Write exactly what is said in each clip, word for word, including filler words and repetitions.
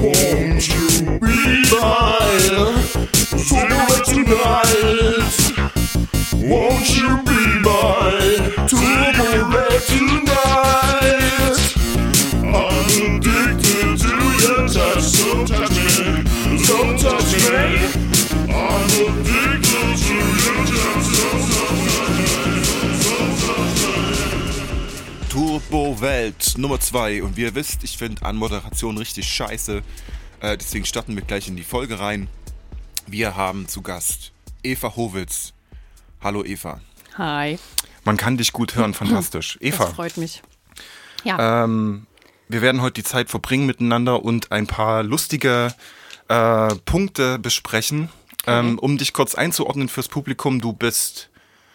Won't you be my Turbowelt tonight? Won't you be my Turbowelt tonight? I'm addicted to your touch, so touch me, so touch me. I'm addicted to your touch, so touch me, so touch me. Turbowelt Nummer zwei. Und wie ihr wisst, ich finde Anmoderation richtig scheiße. Äh, deswegen starten wir gleich in die Folge rein. Wir haben zu Gast Eva Howitz. Hallo Eva. Hi. Man kann dich gut hören, fantastisch. Eva. Das freut mich. Ja. Ähm, wir werden heute die Zeit verbringen miteinander und ein paar lustige äh, Punkte besprechen. Okay. Ähm, um dich kurz einzuordnen fürs Publikum, du bist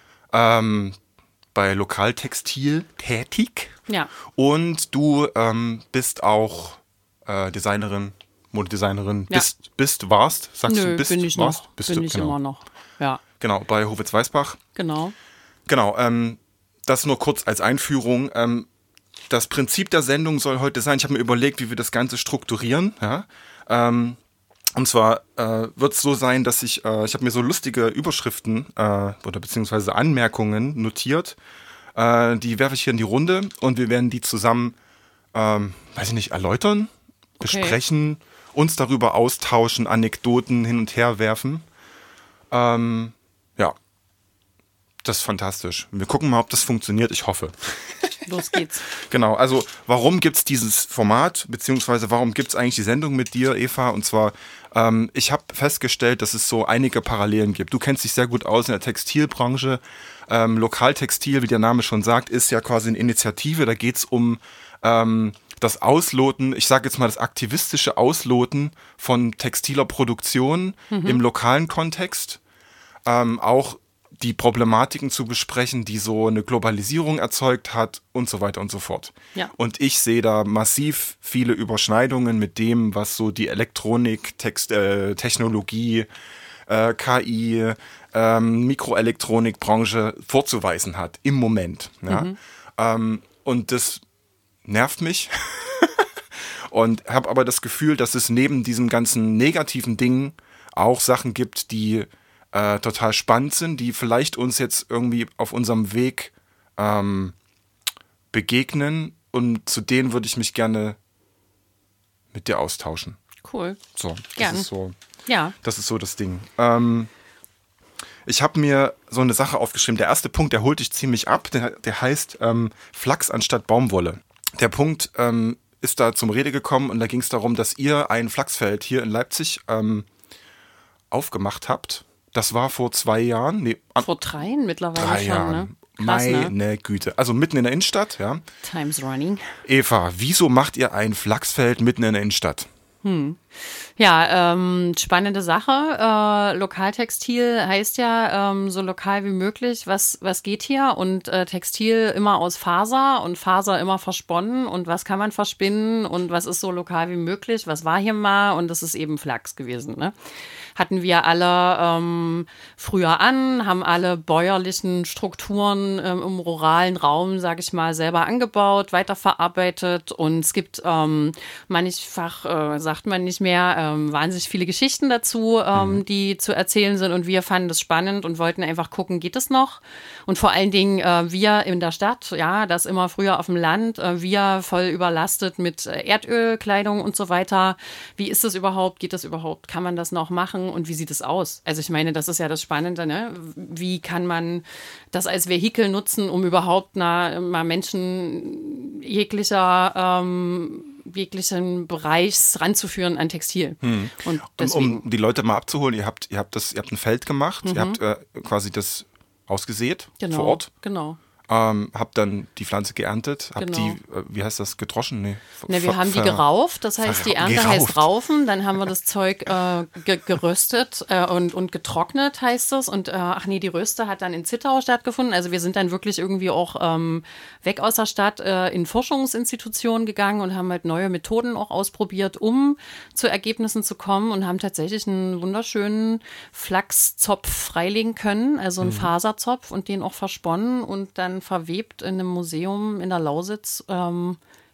ähm, bei Lokaltextil tätig. Ja. Und du ähm, bist auch äh, Designerin, Modedesignerin. Ja. Bist, bist, warst, sagst Nö, du, bist, bin ich warst? noch. Bist bin du, ich genau. immer noch. Ja. Genau, bei Howitz-Weisbach. Genau. Genau, ähm, das nur kurz als Einführung. Ähm, das Prinzip der Sendung soll heute sein, ich habe mir überlegt, wie wir das Ganze strukturieren. Ja? Ähm, und zwar äh, wird es so sein, dass ich, äh, ich habe mir so lustige Überschriften äh, oder beziehungsweise Anmerkungen notiert. Äh, die werfe ich hier in die Runde und wir werden die zusammen, ähm, weiß ich nicht, erläutern, Okay. besprechen, uns darüber austauschen, Anekdoten hin und her werfen. Ähm, ja, das ist fantastisch. Wir gucken mal, ob das funktioniert. Ich hoffe. Los geht's. Genau, also warum gibt es dieses Format, beziehungsweise warum gibt es eigentlich die Sendung mit dir, Eva? Und zwar, ähm, ich habe festgestellt, dass es so einige Parallelen gibt. Du kennst dich sehr gut aus in der Textilbranche. Ähm, Lokaltextil, wie der Name schon sagt, ist ja quasi eine Initiative. Da geht es um ähm, das Ausloten, ich sage jetzt mal das aktivistische Ausloten von textiler Produktion mhm. im lokalen Kontext. Ähm, auch die Problematiken zu besprechen, die so eine Globalisierung erzeugt hat und so weiter und so fort. Ja. Und ich sehe da massiv viele Überschneidungen mit dem, was so die Elektronik, Text, äh, Technologie, äh, K I, ähm, Mikroelektronikbranche vorzuweisen hat im Moment. Ja? Mhm. Ähm, und das nervt mich und habe aber das Gefühl, dass es neben diesem ganzen negativen Ding auch Sachen gibt, die Äh, total spannend sind, die vielleicht uns jetzt irgendwie auf unserem Weg ähm, begegnen und zu denen würde ich mich gerne mit dir austauschen. Cool. So, das Gern. ist so, Ja. das ist so das Ding. Ähm, ich habe mir so eine Sache aufgeschrieben. Der erste Punkt, der holt dich ziemlich ab, der, der heißt ähm, Flachs anstatt Baumwolle. Der Punkt ähm, ist da zum Rede gekommen und da ging es darum, dass ihr ein Flachsfeld hier in Leipzig ähm, aufgemacht habt. Das war vor zwei Jahren. Nee, Vor dreien mittlerweile drei schon, Jahren. ne? Krass, Meine ne? Güte. Also mitten in der Innenstadt, ja. Time's running. Eva, wieso macht ihr ein Flachsfeld mitten in der Innenstadt? Hm. Ja, ähm, spannende Sache. Äh, Lokaltextil heißt ja ähm, so lokal wie möglich. Was, was geht hier? Und äh, Textil immer aus Faser und Faser immer versponnen. Und was kann man verspinnen? Und was ist so lokal wie möglich? Was war hier mal? Und das ist eben Flachs gewesen, ne? Hatten wir alle ähm, früher an, haben alle bäuerlichen Strukturen ähm, im ruralen Raum, sage ich mal, selber angebaut, weiterverarbeitet. Und es gibt ähm, mannigfach, äh, sagt man nicht mehr, ähm, wahnsinnig viele Geschichten dazu, ähm, mhm. die zu erzählen sind. Und wir fanden das spannend und wollten einfach gucken, geht es noch? Und vor allen Dingen äh, wir in der Stadt, ja, das immer früher auf dem Land, äh, wir voll überlastet mit Erdölkleidung und so weiter. Wie ist das überhaupt? Geht das überhaupt? Kann man das noch machen? Und wie sieht es aus? Also ich meine, das ist ja das Spannende, ne? Wie kann man das als Vehikel nutzen, um überhaupt na, mal Menschen jeglicher ähm, jeglichen Bereichs ranzuführen an Textil. Hm. Und um, um die Leute mal abzuholen, ihr habt, ihr habt das, ihr habt ein Feld gemacht, mhm. ihr habt äh, quasi das ausgesät genau, vor Ort. Genau. Ähm, hab dann die Pflanze geerntet, hab Genau. die, äh, wie heißt das, gedroschen? Nee. Ne, wir haben die gerauft, das heißt, die Ernte gerauft. heißt raufen, dann haben wir das Zeug äh, ge geröstet äh, und, und getrocknet, heißt es. Und äh, ach nee, die Röste hat dann in Zittau stattgefunden. Also wir sind dann wirklich irgendwie auch ähm, weg aus der Stadt äh, in Forschungsinstitutionen gegangen und haben halt neue Methoden auch ausprobiert, um zu Ergebnissen zu kommen und haben tatsächlich einen wunderschönen Flachszopf freilegen können, also einen mhm. Faserzopf und den auch versponnen und dann verwebt in einem Museum in der Lausitz, ähm,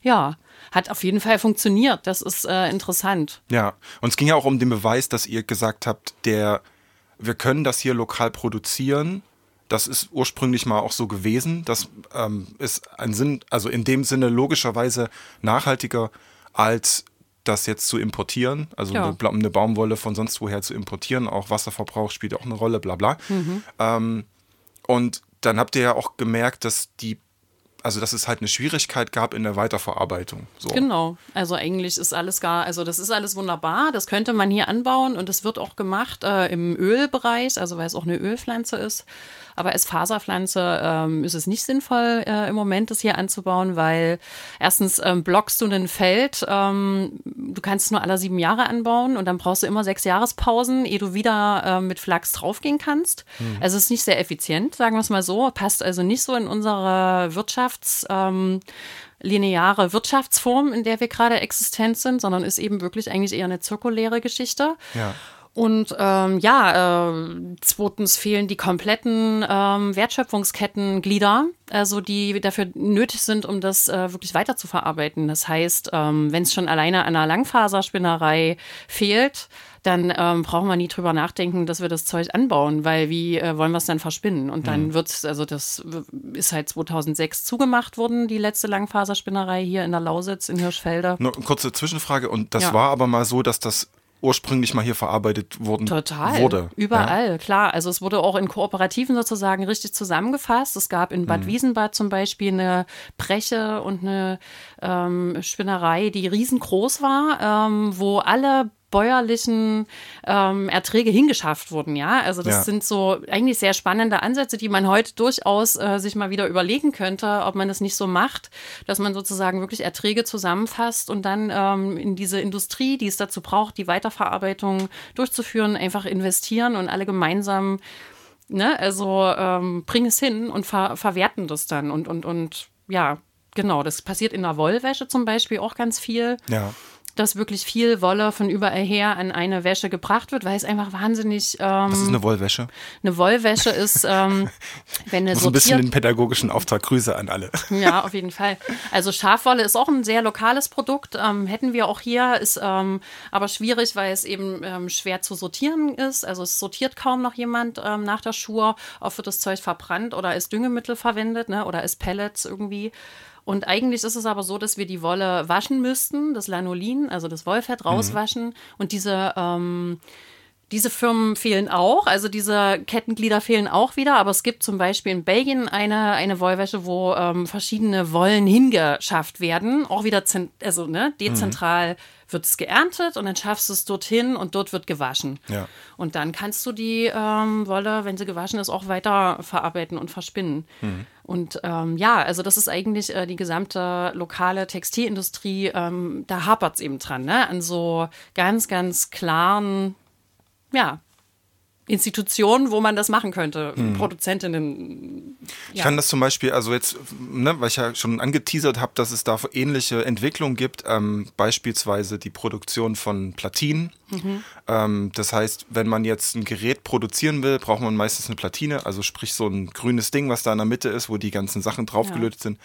ja, hat auf jeden Fall funktioniert. Das ist äh, interessant. Ja, und es ging ja auch um den Beweis, dass ihr gesagt habt, der, wir können das hier lokal produzieren. Das ist ursprünglich mal auch so gewesen. Das ähm, ist ein Sinn, also in dem Sinne logischerweise nachhaltiger, als das jetzt zu importieren. Also Ja. eine, eine Baumwolle von sonst woher zu importieren. Auch Wasserverbrauch spielt auch eine Rolle, bla bla. Mhm. Ähm, und dann habt ihr ja auch gemerkt, dass die Also, dass es halt eine Schwierigkeit gab in der Weiterverarbeitung. So. Genau, also eigentlich ist alles gar, also das ist alles wunderbar, das könnte man hier anbauen und es wird auch gemacht äh, im Ölbereich, also weil es auch eine Ölpflanze ist. Aber als Faserpflanze ähm, ist es nicht sinnvoll, äh, im Moment das hier anzubauen, weil erstens ähm, blockst du ein Feld, ähm, du kannst es nur alle sieben Jahre anbauen und dann brauchst du immer sechs Jahrespausen, ehe du wieder äh, mit Flachs draufgehen kannst. Mhm. Also es ist nicht sehr effizient, sagen wir es mal so, passt also nicht so in unsere Wirtschafts- ähm, lineare Wirtschaftsform, in der wir gerade existent sind, sondern ist eben wirklich eigentlich eher eine zirkuläre Geschichte. Ja. Und ähm, ja, äh, zweitens fehlen die kompletten ähm, Wertschöpfungskettenglieder, also die dafür nötig sind, um das äh, wirklich weiter zu verarbeiten. Das heißt, ähm, wenn es schon alleine an einer Langfaserspinnerei fehlt, dann ähm, brauchen wir nie drüber nachdenken, dass wir das Zeug anbauen, weil wie äh, wollen wir es dann verspinnen? Und dann mhm. wird's, also das ist halt zweitausendsechs zugemacht worden, die letzte Langfaserspinnerei hier in der Lausitz in Hirschfelde. Nur eine kurze Zwischenfrage, und das Ja. war aber mal so, dass das ursprünglich mal hier verarbeitet worden Total. wurde. Überall, ja. klar. Also es wurde auch in Kooperativen sozusagen richtig zusammengefasst. Es gab in Bad mhm. Wiesenbad zum Beispiel eine Breche und eine ähm, Spinnerei, die riesengroß war, ähm, wo alle bäuerlichen ähm, Erträge hingeschafft wurden, ja. Also das Ja. sind so eigentlich sehr spannende Ansätze, die man heute durchaus äh, sich mal wieder überlegen könnte, ob man das nicht so macht, dass man sozusagen wirklich Erträge zusammenfasst und dann ähm, in diese Industrie, die es dazu braucht, die Weiterverarbeitung durchzuführen, einfach investieren und alle gemeinsam, ne, also ähm, bringen es hin und ver- verwerten das dann und, und, und ja, genau, das passiert in der Wollwäsche zum Beispiel auch ganz viel. Ja. Dass wirklich viel Wolle von überall her an eine Wäsche gebracht wird, weil es einfach wahnsinnig... Ähm, Was ist eine Wollwäsche? Eine Wollwäsche ist, ähm, wenn eine So ein bisschen sortiert... den pädagogischen Auftrag, Grüße an alle. Ja, auf jeden Fall. Also Schafwolle ist auch ein sehr lokales Produkt, ähm, hätten wir auch hier, ist ähm, aber schwierig, weil es eben ähm, schwer zu sortieren ist. Also es sortiert kaum noch jemand ähm, nach der Schur, oft wird das Zeug verbrannt oder als Düngemittel verwendet, ne, oder als Pellets irgendwie. Und eigentlich ist es aber so, dass wir die Wolle waschen müssten, das Lanolin, also das Wollfett rauswaschen. Mhm. Und diese, ähm, diese Firmen fehlen auch, also diese Kettenglieder fehlen auch wieder. Aber es gibt zum Beispiel in Belgien eine, eine Wollwäsche, wo ähm, verschiedene Wollen hingeschafft werden. Auch wieder zent- also, ne, dezentral mhm. wird es geerntet und dann schaffst du es dorthin und dort wird gewaschen. Ja. Und dann kannst du die ähm, Wolle, wenn sie gewaschen ist, auch weiter verarbeiten und verspinnen. Mhm. Und ähm, ja, also das ist eigentlich äh, die gesamte lokale Textilindustrie, ähm, da hapert es eben dran, ne? An so ganz, ganz klaren, ja, Institutionen, wo man das machen könnte, hm. Produzentinnen. Ja. Ich kann das zum Beispiel, also jetzt, ne, weil ich ja schon angeteasert habe, dass es da ähnliche Entwicklungen gibt, ähm, beispielsweise die Produktion von Platinen. Mhm. Ähm, das heißt, wenn man jetzt ein Gerät produzieren will, braucht man meistens eine Platine, also sprich so ein grünes Ding, was da in der Mitte ist, wo die ganzen Sachen draufgelötet ja. sind.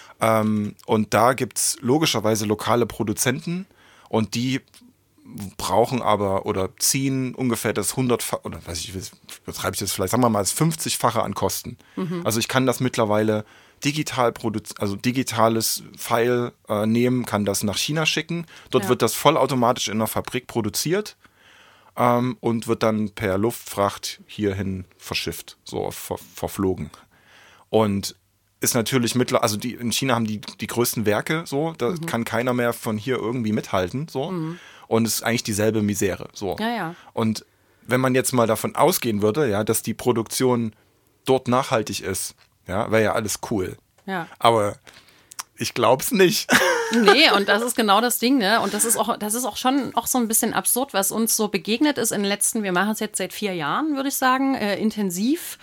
Ähm, und da gibt es logischerweise lokale Produzenten und die brauchen aber oder ziehen ungefähr das hundertfache, oder weiß ich, betreibe ich das vielleicht, sagen wir mal, das fünfzigfache an Kosten. Mhm. Also ich kann das mittlerweile digital produzieren, also digitales File äh, nehmen, kann das nach China schicken. Dort ja. wird das vollautomatisch in der Fabrik produziert ähm, und wird dann per Luftfracht hierhin verschifft, so ver- verflogen. Und ist natürlich mittlerweile, also die, in China haben die die größten Werke, so, da mhm. kann keiner mehr von hier irgendwie mithalten, so. Mhm. Und es ist eigentlich dieselbe Misere, so. Ja, ja. Und wenn man jetzt mal davon ausgehen würde, ja, dass die Produktion dort nachhaltig ist, ja, wäre ja alles cool. Ja. Aber ich glaub's nicht. Nee, und das ist genau das Ding, ne? Und das ist auch, das ist auch schon auch so ein bisschen absurd, was uns so begegnet ist in den letzten, wir machen es jetzt seit vier Jahren, würde ich sagen, äh, intensiv.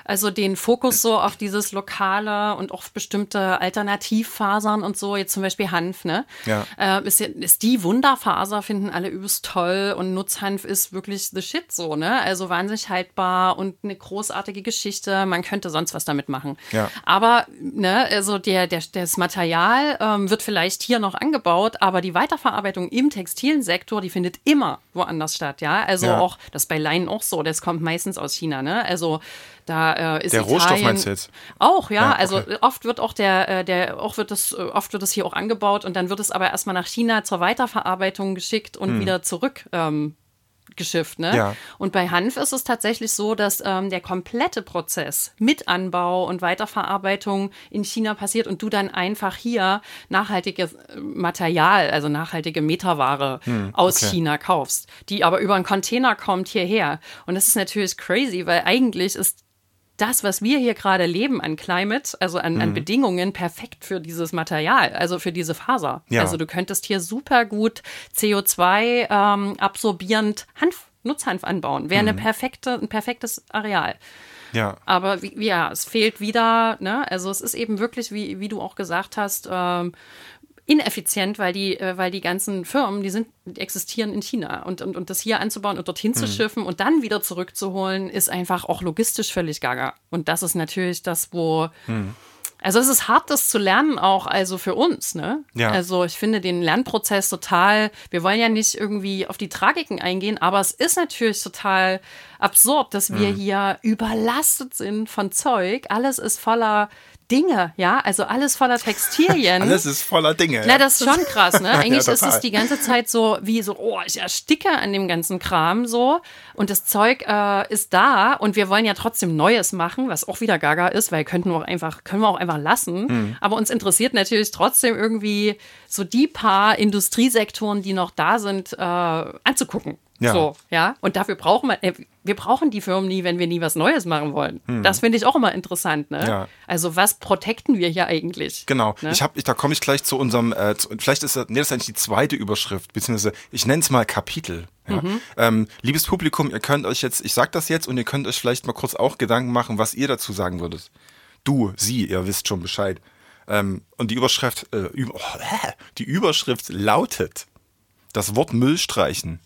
Also den Fokus so auf dieses Lokale und auf bestimmte Alternativfasern und so, jetzt zum Beispiel Hanf, ne? Ja. Äh, ist, ist die Wunderfaser, finden alle übelst toll und Nutzhanf ist wirklich the shit so, ne? Also wahnsinnig haltbar und eine großartige Geschichte. Man könnte sonst was damit machen. Ja. Aber, ne, also der, der, das Material ähm, wird vielleicht hier noch angebaut, aber die Weiterverarbeitung im textilen Sektor, die findet immer woanders statt, ja? Also Ja. auch, das ist bei Leinen auch so, das kommt meistens aus China, ne? Also da äh, ist Der Italien Rohstoff meinst du jetzt? auch, ja. Ja, Also okay. oft wird auch der, äh, der, auch wird es, äh, oft wird es hier auch angebaut und dann wird es aber erstmal nach China zur Weiterverarbeitung geschickt und wieder zurück ähm, geschifft, ne? Ja. Und bei Hanf ist es tatsächlich so, dass ähm, der komplette Prozess mit Anbau und Weiterverarbeitung in China passiert und du dann einfach hier nachhaltiges Material, also nachhaltige Meterware aus okay. China kaufst, die aber über einen Container kommt hierher. Und das ist natürlich crazy, weil eigentlich ist das, was wir hier gerade leben an Climate, also an, an Bedingungen, perfekt für dieses Material, also für diese Faser. Ja. Also du könntest hier super gut C O zwei ähm, absorbierend Hanf, Nutzhanf anbauen. Wäre eine perfekte, ein perfektes Areal. Ja. Aber wie, ja, es fehlt wieder, ne? Also es ist eben wirklich, wie, wie du auch gesagt hast, ähm, ineffizient, weil die, äh, weil die ganzen Firmen, die sind, die existieren in China. Und, und, und das hier anzubauen und dorthin zu schiffen und dann wieder zurückzuholen, ist einfach auch logistisch völlig gaga. Und das ist natürlich das, wo. Also es ist hart, das zu lernen, auch also für uns, ne? Ja. Also ich finde den Lernprozess total, wir wollen ja nicht irgendwie auf die Tragiken eingehen, aber es ist natürlich total absurd, dass wir hier überlastet sind von Zeug. Alles ist voller Dinge, ja, also alles voller Textilien. Alles ist voller Dinge. Na, das ist schon krass, ne? Eigentlich Ja, ist total. es die ganze Zeit so, wie so, oh, ich ersticke an dem ganzen Kram so. Und das Zeug äh, ist da und wir wollen ja trotzdem Neues machen, was auch wieder gaga ist, weil könnten wir auch einfach, können wir auch einfach lassen. Hm. Aber uns interessiert natürlich trotzdem irgendwie so die paar Industriesektoren, die noch da sind, äh, anzugucken. Ja. So, ja. Und dafür brauchen wir, äh, wir brauchen die Firmen nie, wenn wir nie was Neues machen wollen. Das finde ich auch immer interessant, ne? Ja. Also was protecten wir hier eigentlich? Genau. Ne? Ich hab, ich, da komme ich gleich zu unserem, äh, zu, vielleicht ist das, nee, das ist eigentlich die zweite Überschrift, beziehungsweise ich nenne es mal Kapitel. Ja. Ähm, liebes Publikum, ihr könnt euch jetzt, ich sag das jetzt und ihr könnt euch vielleicht mal kurz auch Gedanken machen, was ihr dazu sagen würdet. Du, sie, ihr wisst schon Bescheid. Ähm, und die Überschrift, äh, über, oh, äh, die Überschrift lautet: Das Wort Müll streichen.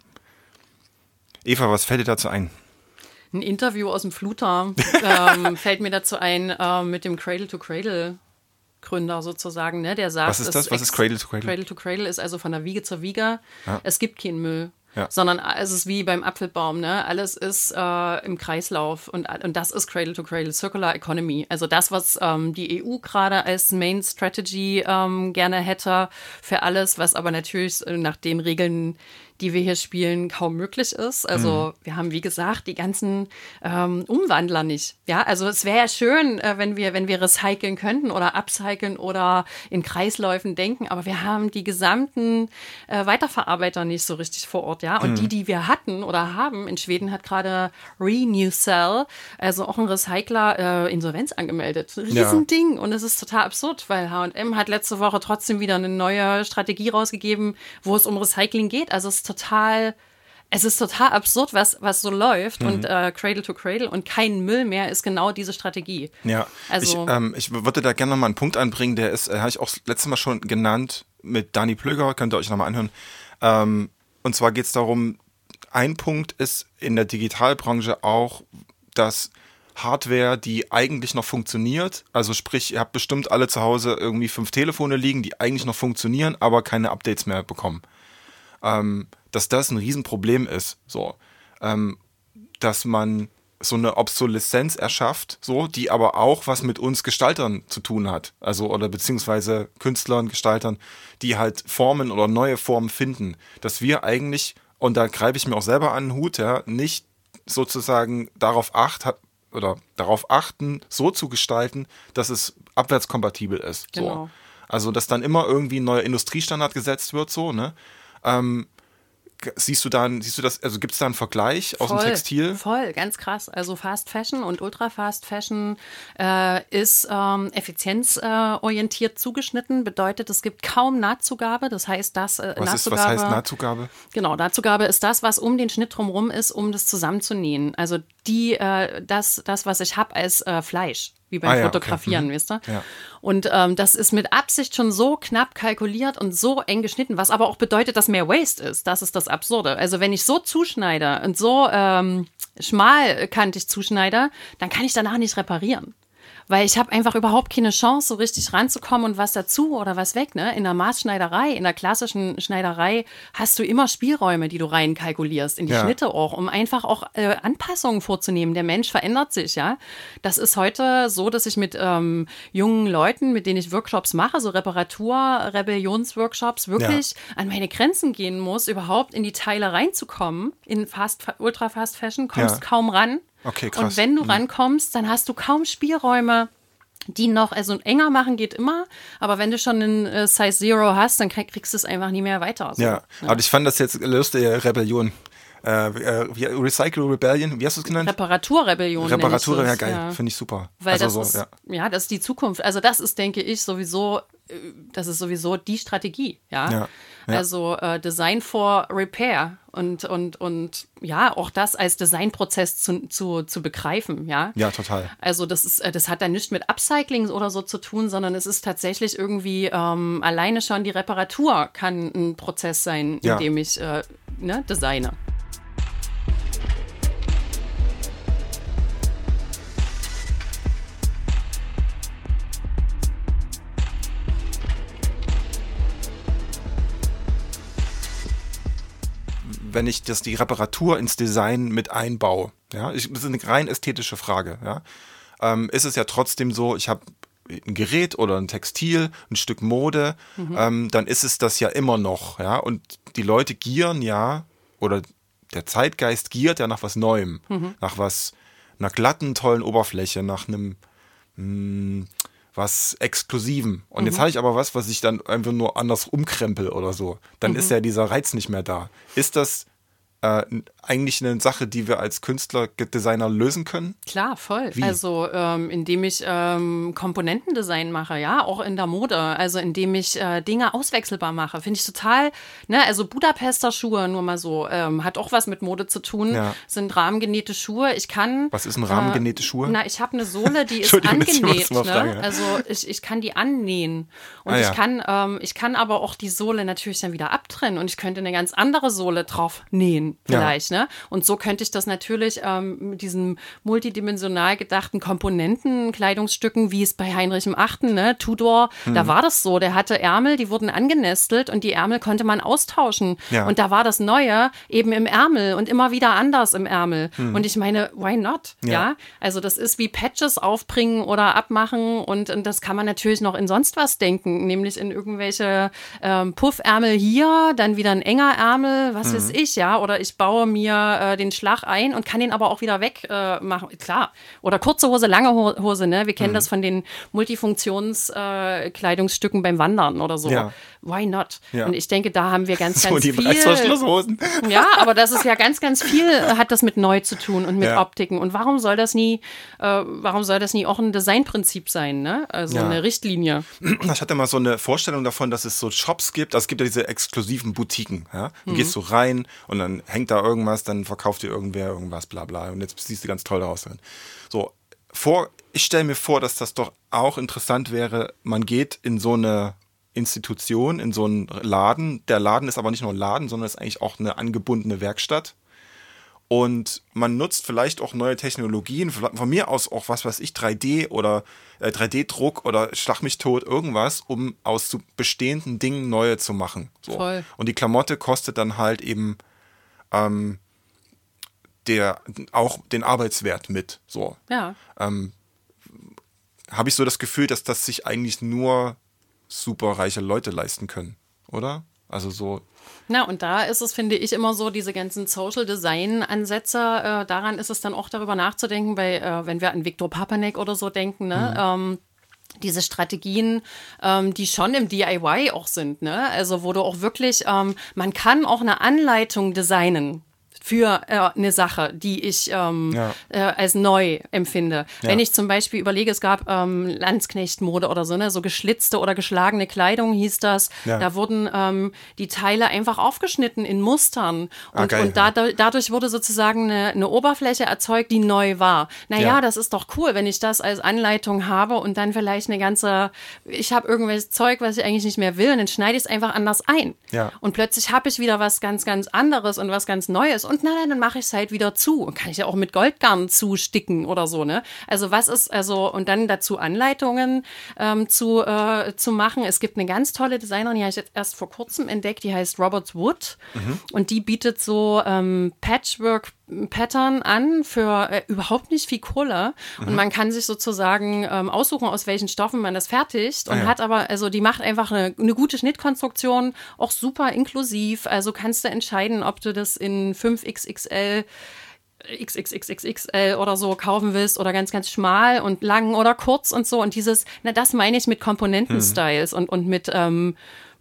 Eva, was fällt dir dazu ein? Ein Interview aus dem Fluter ähm, fällt mir dazu ein, äh, mit dem Cradle-to-Cradle-Gründer sozusagen, ne? Der sagt, Was ist das? es Was ist ex- Cradle-to-Cradle? Cradle-to-Cradle ist also von der Wiege zur Wiege. Ja. Es gibt keinen Müll. Ja. Sondern es ist wie beim Apfelbaum, ne? Alles ist äh, im Kreislauf und, und das ist Cradle to Cradle, Circular Economy. Also das, was ähm, die E U gerade als Main Strategy ähm, gerne hätte für alles, was aber natürlich äh, nach den Regeln, die wir hier spielen, kaum möglich ist. Also wir haben, wie gesagt, die ganzen ähm, Umwandler nicht. Ja, also es wäre ja schön, äh, wenn wir, wenn wir recyceln könnten oder upcyclen oder in Kreisläufen denken, aber wir haben die gesamten äh, Weiterverarbeiter nicht so richtig vor Ort, ja. Und die, die wir hatten oder haben, in Schweden hat gerade Renewcell, also auch ein Recycler, äh, Insolvenz angemeldet. Riesending. Und es ist total absurd, weil H und M hat letzte Woche trotzdem wieder eine neue Strategie rausgegeben, wo es um Recycling geht. Also es ist total, es ist total absurd, was, was so läuft. Und äh, Cradle to Cradle und kein Müll mehr ist genau diese Strategie. Ja, Also- ich, ähm, ich würde da gerne noch mal einen Punkt anbringen, der ist, äh, habe ich auch letztes Mal schon genannt, mit Dani Plöger, könnt ihr euch nochmal anhören. Ähm, und zwar geht es darum, ein Punkt ist in der Digitalbranche auch, dass Hardware, die eigentlich noch funktioniert, also sprich, ihr habt bestimmt alle zu Hause irgendwie fünf Telefone liegen, die eigentlich noch funktionieren, aber keine Updates mehr bekommen. Ähm, dass das ein Riesenproblem ist, so, ähm, dass man so eine Obsoleszenz erschafft, so, die aber auch was mit uns Gestaltern zu tun hat, also oder beziehungsweise Künstlern, Gestaltern, die halt Formen oder neue Formen finden, dass wir eigentlich, und da greife ich mir auch selber an den Hut, ja, nicht sozusagen darauf acht oder darauf achten, so zu gestalten, dass es abwärtskompatibel ist, so. Genau. Also dass dann immer irgendwie ein neuer Industriestandard gesetzt wird, so, ne? Ähm, siehst du da, siehst du das, also gibt es da einen Vergleich aus voll, dem Textil? Voll, ganz krass. Also Fast Fashion und Ultra Fast Fashion äh, ist ähm, effizienzorientiert äh, zugeschnitten, bedeutet, es gibt kaum Nahtzugabe. Das heißt, das äh, was, Nahtzugabe, ist, was heißt Nahtzugabe? Genau, Nahtzugabe ist das, was um den Schnitt drumherum ist, um das zusammenzunähen. Also die, äh, das, das, was ich habe als äh, Fleisch. Wie beim ah, ja, Fotografieren, okay. wisst ihr? Ja. Und ähm, das ist mit Absicht schon so knapp kalkuliert und so eng geschnitten, was aber auch bedeutet, dass mehr Waste ist. Das ist das Absurde. Also wenn ich so zuschneide und so ähm, schmalkantig zuschneide, dann kann ich danach nicht reparieren. Weil ich habe einfach überhaupt keine Chance, so richtig ranzukommen und was dazu oder was weg. Ne? In der Maßschneiderei, in der klassischen Schneiderei hast du immer Spielräume, die du rein kalkulierst, in die ja. Schnitte auch, um einfach auch äh, Anpassungen vorzunehmen. Der Mensch verändert sich, ja. Das ist heute so, dass ich mit ähm, jungen Leuten, mit denen ich Workshops mache, so Reparatur-Rebellions-Workshops, wirklich ja. an meine Grenzen gehen muss, überhaupt in die Teile reinzukommen. In Fast, Ultra Fast Fashion kommst ja. kaum ran. Okay, krass. Und wenn du mhm. rankommst, dann hast du kaum Spielräume, die noch, also enger machen geht immer, aber wenn du schon einen äh, Size Zero hast, dann krieg, kriegst du es einfach nie mehr weiter. So, ja, ne? Aber ich fand das jetzt lustige Rebellion. Äh, äh, Recycle Rebellion, wie hast du es genannt? Reparaturrebellion. Reparatur, ja geil, ja. Finde ich super. Weil also das so, ist, ja. ja, das ist die Zukunft. Also das ist, denke ich, sowieso, das ist sowieso die Strategie, ja. ja. Ja. Also äh, Design for Repair und, und, und ja, auch das als Designprozess zu, zu, zu begreifen, ja. Ja, total. Also das ist, das hat dann nichts mit Upcycling oder so zu tun, sondern es ist tatsächlich irgendwie ähm, alleine schon die Reparatur kann ein Prozess sein, in ja. dem ich äh, ne, designe. Wenn ich das, die Reparatur ins Design mit einbaue, ja, ich, das ist eine rein ästhetische Frage, ja, ähm, ist es ja trotzdem so, ich habe ein Gerät oder ein Textil, ein Stück Mode, mhm. ähm, dann ist es das ja immer noch, ja, und die Leute gieren ja, oder der Zeitgeist giert ja nach was Neuem, mhm. nach was, einer glatten, tollen Oberfläche, nach einem, mh, was Exklusivem. Und mhm. jetzt habe ich aber was, was ich dann einfach nur anders umkrempel oder so. Dann mhm. ist ja dieser Reiz nicht mehr da. Ist das äh, eigentlich eine Sache, die wir als Künstler, Designer lösen können? Klar, voll. Wie? Also ähm, indem ich ähm, Komponentendesign mache, ja, auch in der Mode. Also indem ich äh, Dinge auswechselbar mache. Finde ich total, ne, also Budapester Schuhe, nur mal so, ähm, hat auch was mit Mode zu tun. Ja. Sind rahmengenähte Schuhe. Ich kann... Was ist ein rahmengenähte äh, Schuhe? Na, ich habe eine Sohle, die ist angenäht. Ne? Fragen, ja. Also ich, ich kann die annähen. Und ah, ich, ja. kann, ähm, ich kann aber auch die Sohle natürlich dann wieder abtrennen. Und ich könnte eine ganz andere Sohle drauf nähen. Vielleicht, ja. ne? Und so könnte ich das natürlich ähm, mit diesen multidimensional gedachten Komponenten, Kleidungsstücken, wie es bei Heinrich dem Achten, ne? Tudor, mhm. da war das so. Der hatte Ärmel, die wurden angenestelt und die Ärmel konnte man austauschen. Ja. Und da war das Neue eben im Ärmel und immer wieder anders im Ärmel. Mhm. Und ich meine, why not? Ja. ja. Also das ist wie Patches aufbringen oder abmachen und, und das kann man natürlich noch in sonst was denken, nämlich in irgendwelche ähm, Puffärmel hier, dann wieder ein enger Ärmel, was mhm. weiß ich, ja, oder ich baue mir äh, den Schlag ein und kann den aber auch wieder wegmachen. Äh, Klar. Oder kurze Hose, lange Hose, ne? Wir kennen mhm. das von den Multifunktionskleidungsstücken äh, beim Wandern oder so. Ja. Why not? Ja. Und ich denke, da haben wir ganz, ganz so, die viel. Reißverschlusshosen. Ja, aber das ist ja ganz, ganz viel, hat das mit neu zu tun und mit ja. Optiken. Und warum soll das nie, äh, warum soll das nie auch ein Designprinzip sein, ne? Also ja. eine Richtlinie. Ich hatte mal so eine Vorstellung davon, dass es so Shops gibt. Also es gibt ja diese exklusiven Boutiquen. Ja? Du mhm. gehst so rein und dann hängt da irgendwas, dann verkauft dir irgendwer irgendwas, bla bla. Und jetzt siehst du ganz toll daraus. So, vor, ich stelle mir vor, dass das doch auch interessant wäre, man geht in so eine Institution, in so einen Laden. Der Laden ist aber nicht nur ein Laden, sondern ist eigentlich auch eine angebundene Werkstatt. Und man nutzt vielleicht auch neue Technologien, von mir aus auch, was weiß ich, drei D oder äh, drei D-Druck oder Schlag mich tot, irgendwas, um aus so bestehenden Dingen neue zu machen. So. Voll. Und die Klamotte kostet dann halt eben ähm, der, auch den Arbeitswert mit. So. Ja. Ähm, habe ich so das Gefühl, dass das sich eigentlich nur super reiche Leute leisten können, oder? Also so. Na, und da ist es, finde ich, immer so, diese ganzen Social-Design-Ansätze, äh, daran ist es dann auch darüber nachzudenken, weil, äh, wenn wir an Viktor Papanek oder so denken, ne, mhm. ähm, diese Strategien, ähm, die schon im D I Y auch sind, ne? Also wo du auch wirklich, ähm, man kann auch eine Anleitung designen für äh, eine Sache, die ich ähm, Ja. äh, als neu empfinde. Ja. Wenn ich zum Beispiel überlege, es gab ähm, Landsknechtmode oder so, ne, so geschlitzte oder geschlagene Kleidung hieß das. Ja. Da wurden ähm, die Teile einfach aufgeschnitten in Mustern Ah, und, geil, und dadurch, dadurch wurde sozusagen eine, eine Oberfläche erzeugt, die neu war. Naja, Ja. das ist doch cool, wenn ich das als Anleitung habe und dann vielleicht eine ganze, ich habe irgendwelches Zeug, was ich eigentlich nicht mehr will und dann schneide ich es einfach anders ein. Ja. Und plötzlich habe ich wieder was ganz, ganz anderes und was ganz Neues. Und na, dann mache ich es halt wieder zu. Und kann ich ja auch mit Goldgarn zusticken oder so, ne? Also was ist, also, und dann dazu Anleitungen ähm, zu, äh, zu machen. Es gibt eine ganz tolle Designerin, die habe ich jetzt erst vor kurzem entdeckt, die heißt Robert Wood. Mhm. Und die bietet so ähm, Patchwork-Pattern an für äh, überhaupt nicht viel Kohle. Mhm. Und man kann sich sozusagen ähm, aussuchen, aus welchen Stoffen man das fertigt. Und Ah, ja. hat aber, also die macht einfach eine, eine gute Schnittkonstruktion, auch super inklusiv. Also kannst du entscheiden, ob du das in fünf X X L, X X X X X L oder so kaufen willst oder ganz, ganz schmal und lang oder kurz und so. Und dieses, na, das meine ich mit Komponentenstyles und, und mit ähm,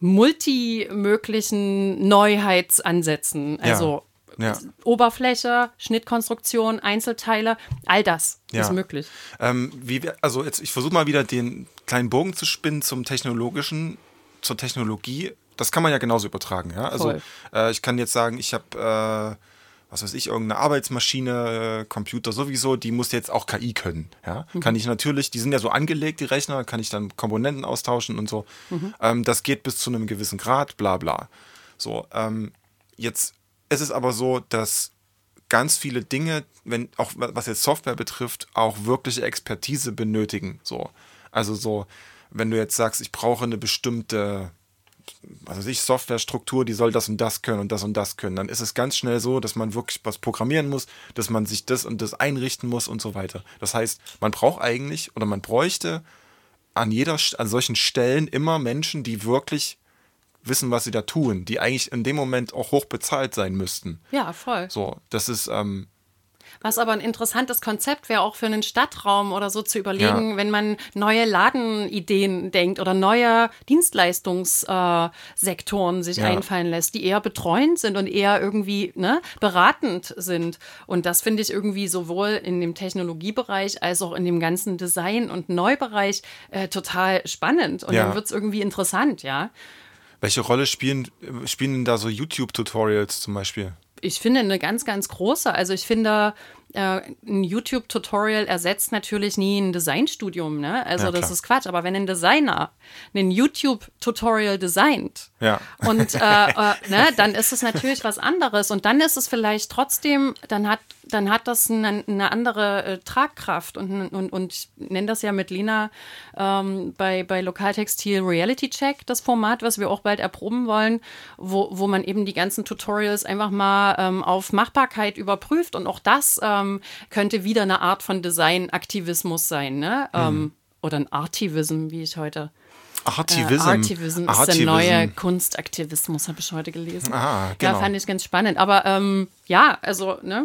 multimöglichen Neuheitsansätzen. Also Ja. Oberfläche, Schnittkonstruktion, Einzelteile, all das Ja. ist möglich. Ähm, wie wir, also jetzt, ich versuche mal wieder den kleinen Bogen zu spinnen zum technologischen, zur Technologie. Das kann man ja genauso übertragen, ja. Also Voll. äh, ich kann jetzt sagen, ich habe, äh, was weiß ich, irgendeine Arbeitsmaschine, äh, Computer sowieso, die muss jetzt auch K I können, ja. Mhm. Kann ich natürlich, die sind ja so angelegt, die Rechner, kann ich dann Komponenten austauschen und so. Mhm. Ähm, das geht bis zu einem gewissen Grad, bla bla. So, ähm, jetzt ist es aber so, dass ganz viele Dinge, wenn auch was jetzt Software betrifft, auch wirkliche Expertise benötigen. So. Also so, wenn du jetzt sagst, ich brauche eine bestimmte, was weiß ich, Softwarestruktur, die soll das und das können und das und das können, dann ist es ganz schnell so, dass man wirklich was programmieren muss, dass man sich das und das einrichten muss und so weiter. Das heißt, man braucht eigentlich oder man bräuchte an jeder, an solchen Stellen immer Menschen, die wirklich wissen, was sie da tun, die eigentlich in dem Moment auch hoch bezahlt sein müssten. Ja, voll. So, das ist, ähm, Was aber ein interessantes Konzept wäre, auch für einen Stadtraum oder so zu überlegen, Ja. wenn man neue Ladenideen denkt oder neue Dienstleistungssektoren äh, sich Ja. einfallen lässt, die eher betreuend sind und eher irgendwie ne, beratend sind. Und das finde ich irgendwie sowohl in dem Technologiebereich als auch in dem ganzen Design- und Neubereich äh, total spannend. Und Ja. dann wird es irgendwie interessant, ja. welche Rolle spielen, spielen denn da so YouTube-Tutorials zum Beispiel? Ich finde eine ganz, ganz große. Also ich finde, äh, ein YouTube-Tutorial ersetzt natürlich nie ein Designstudium, ne? Also Ja, das klar. ist Quatsch. Aber wenn ein Designer ein YouTube-Tutorial designt Ja. und äh, äh, ne, dann ist es natürlich was anderes. Und dann ist es vielleicht trotzdem, dann hat, dann hat das eine, eine andere äh, Tragkraft. Und, und, und ich nenne das ja mit Lena ähm, bei, bei Lokaltextil Reality Check, das Format, was wir auch bald erproben wollen, wo, wo man eben die ganzen Tutorials einfach mal ähm, auf Machbarkeit überprüft. Und auch das ähm, könnte wieder eine Art von Designaktivismus sein, ne? Ähm, oder ein Artivism, wie ich heute. Artivism. Äh, Artivism ist der neue Kunstaktivismus, habe ich heute gelesen. Ah, genau. Ja, fand ich ganz spannend. Aber ähm, ja, also, ne?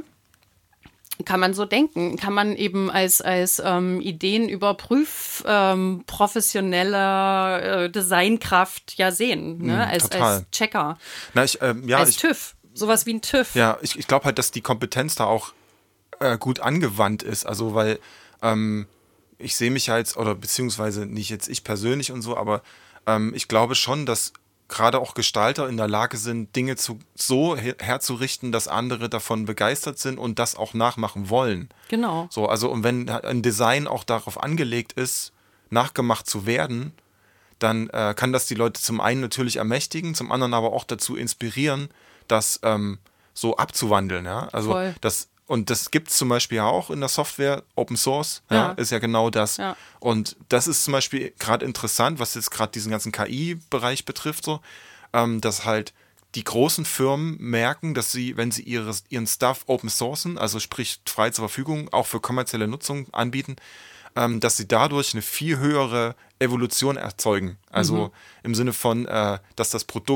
Kann man so denken, kann man eben als, als ähm, Ideenüberprüf ähm, professionelle äh, Designkraft ja sehen, ne? Mm, als, total. als Checker, Na, ich, ähm, ja, als ich, TÜV, sowas wie ein TÜV. ja, ich, ich glaube halt, dass die Kompetenz da auch äh, gut angewandt ist. Also, weil ähm, ich sehe mich als, oder beziehungsweise nicht jetzt ich persönlich und so, aber ähm, ich glaube schon, dass gerade auch Gestalter in der Lage sind, Dinge zu, so her herzurichten, dass andere davon begeistert sind und das auch nachmachen wollen. Genau. So, also und wenn ein Design auch darauf angelegt ist, nachgemacht zu werden, dann äh, kann das die Leute zum einen natürlich ermächtigen, zum anderen aber auch dazu inspirieren, das ähm, so abzuwandeln. Ja? Also Voll. das und das gibt es zum Beispiel ja auch in der Software, Open Source, ja, Ja. ist ja genau das. Ja. Und das ist zum Beispiel gerade interessant, was jetzt gerade diesen ganzen K I-Bereich betrifft, so, ähm, dass halt die großen Firmen merken, dass sie, wenn sie ihre, ihren Stuff open sourcen, also sprich frei zur Verfügung, auch für kommerzielle Nutzung anbieten, ähm, dass sie dadurch eine viel höhere Evolution erzeugen. Also Mhm. im Sinne von, äh, dass das Produkt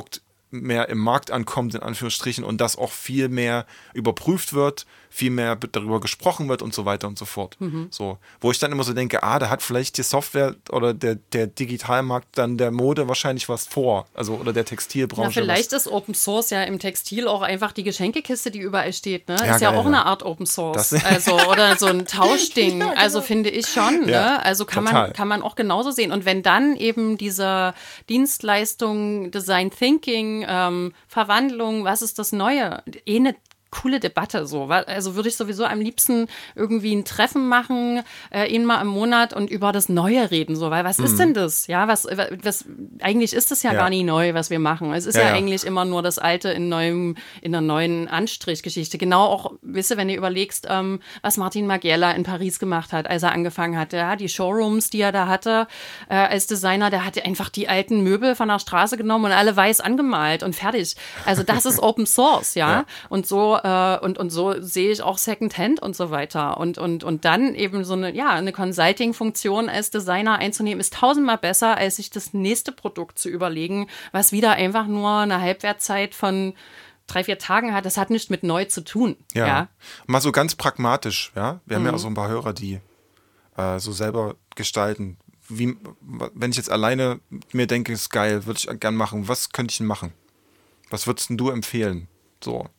mehr im Markt ankommt, in Anführungsstrichen, und das auch viel mehr überprüft wird, viel mehr darüber gesprochen wird und so weiter und so fort. Mhm. So, wo ich dann immer so denke, ah, da hat vielleicht die Software oder der, der Digitalmarkt dann der Mode wahrscheinlich was vor, also oder der Textilbranche. Ja, vielleicht was. ist Open Source ja im Textil auch einfach die Geschenkekiste, die überall steht, ne? Ja, ist geil, ja auch ja. eine Art Open Source, also oder so ein Tauschding, ja, genau. Also finde ich schon, ja, ne? Also kann total. man kann man auch genauso sehen. Und wenn dann eben diese Dienstleistung, Design Thinking, ähm, Verwandlung, was ist das Neue? Eh eine coole Debatte so. Also würde ich sowieso am liebsten irgendwie ein Treffen machen, äh, einmal im Monat und über das Neue reden, so, weil was mhm. ist denn das? Ja, was, was eigentlich ist es ja, ja gar nicht neu, was wir machen. Es ist ja, ja, ja eigentlich immer nur das Alte in neuem, in einer neuen Anstrichgeschichte. Genau auch, wisst ihr, wenn ihr überlegst, ähm, was Martin Margiela in Paris gemacht hat, als er angefangen hatte, ja, die Showrooms, die er da hatte, äh, als Designer, der hat einfach die alten Möbel von der Straße genommen und alle weiß angemalt und fertig. Also das ist Open Source, ja, ja. Und so Und, und so sehe ich auch Secondhand und so weiter. Und, und, und dann eben so eine, ja, eine Consulting-Funktion als Designer einzunehmen, ist tausendmal besser, als sich das nächste Produkt zu überlegen, was wieder einfach nur eine Halbwertzeit von drei, vier Tagen hat. Das hat nichts mit neu zu tun. Ja. ja. Mal so ganz pragmatisch, ja. Wir haben mhm. ja auch so ein paar Hörer, die äh, so selber gestalten. Wie, wenn ich jetzt alleine mir denke, ist geil, würde ich gern machen. Was könnte ich denn machen? Was würdest denn du empfehlen? So.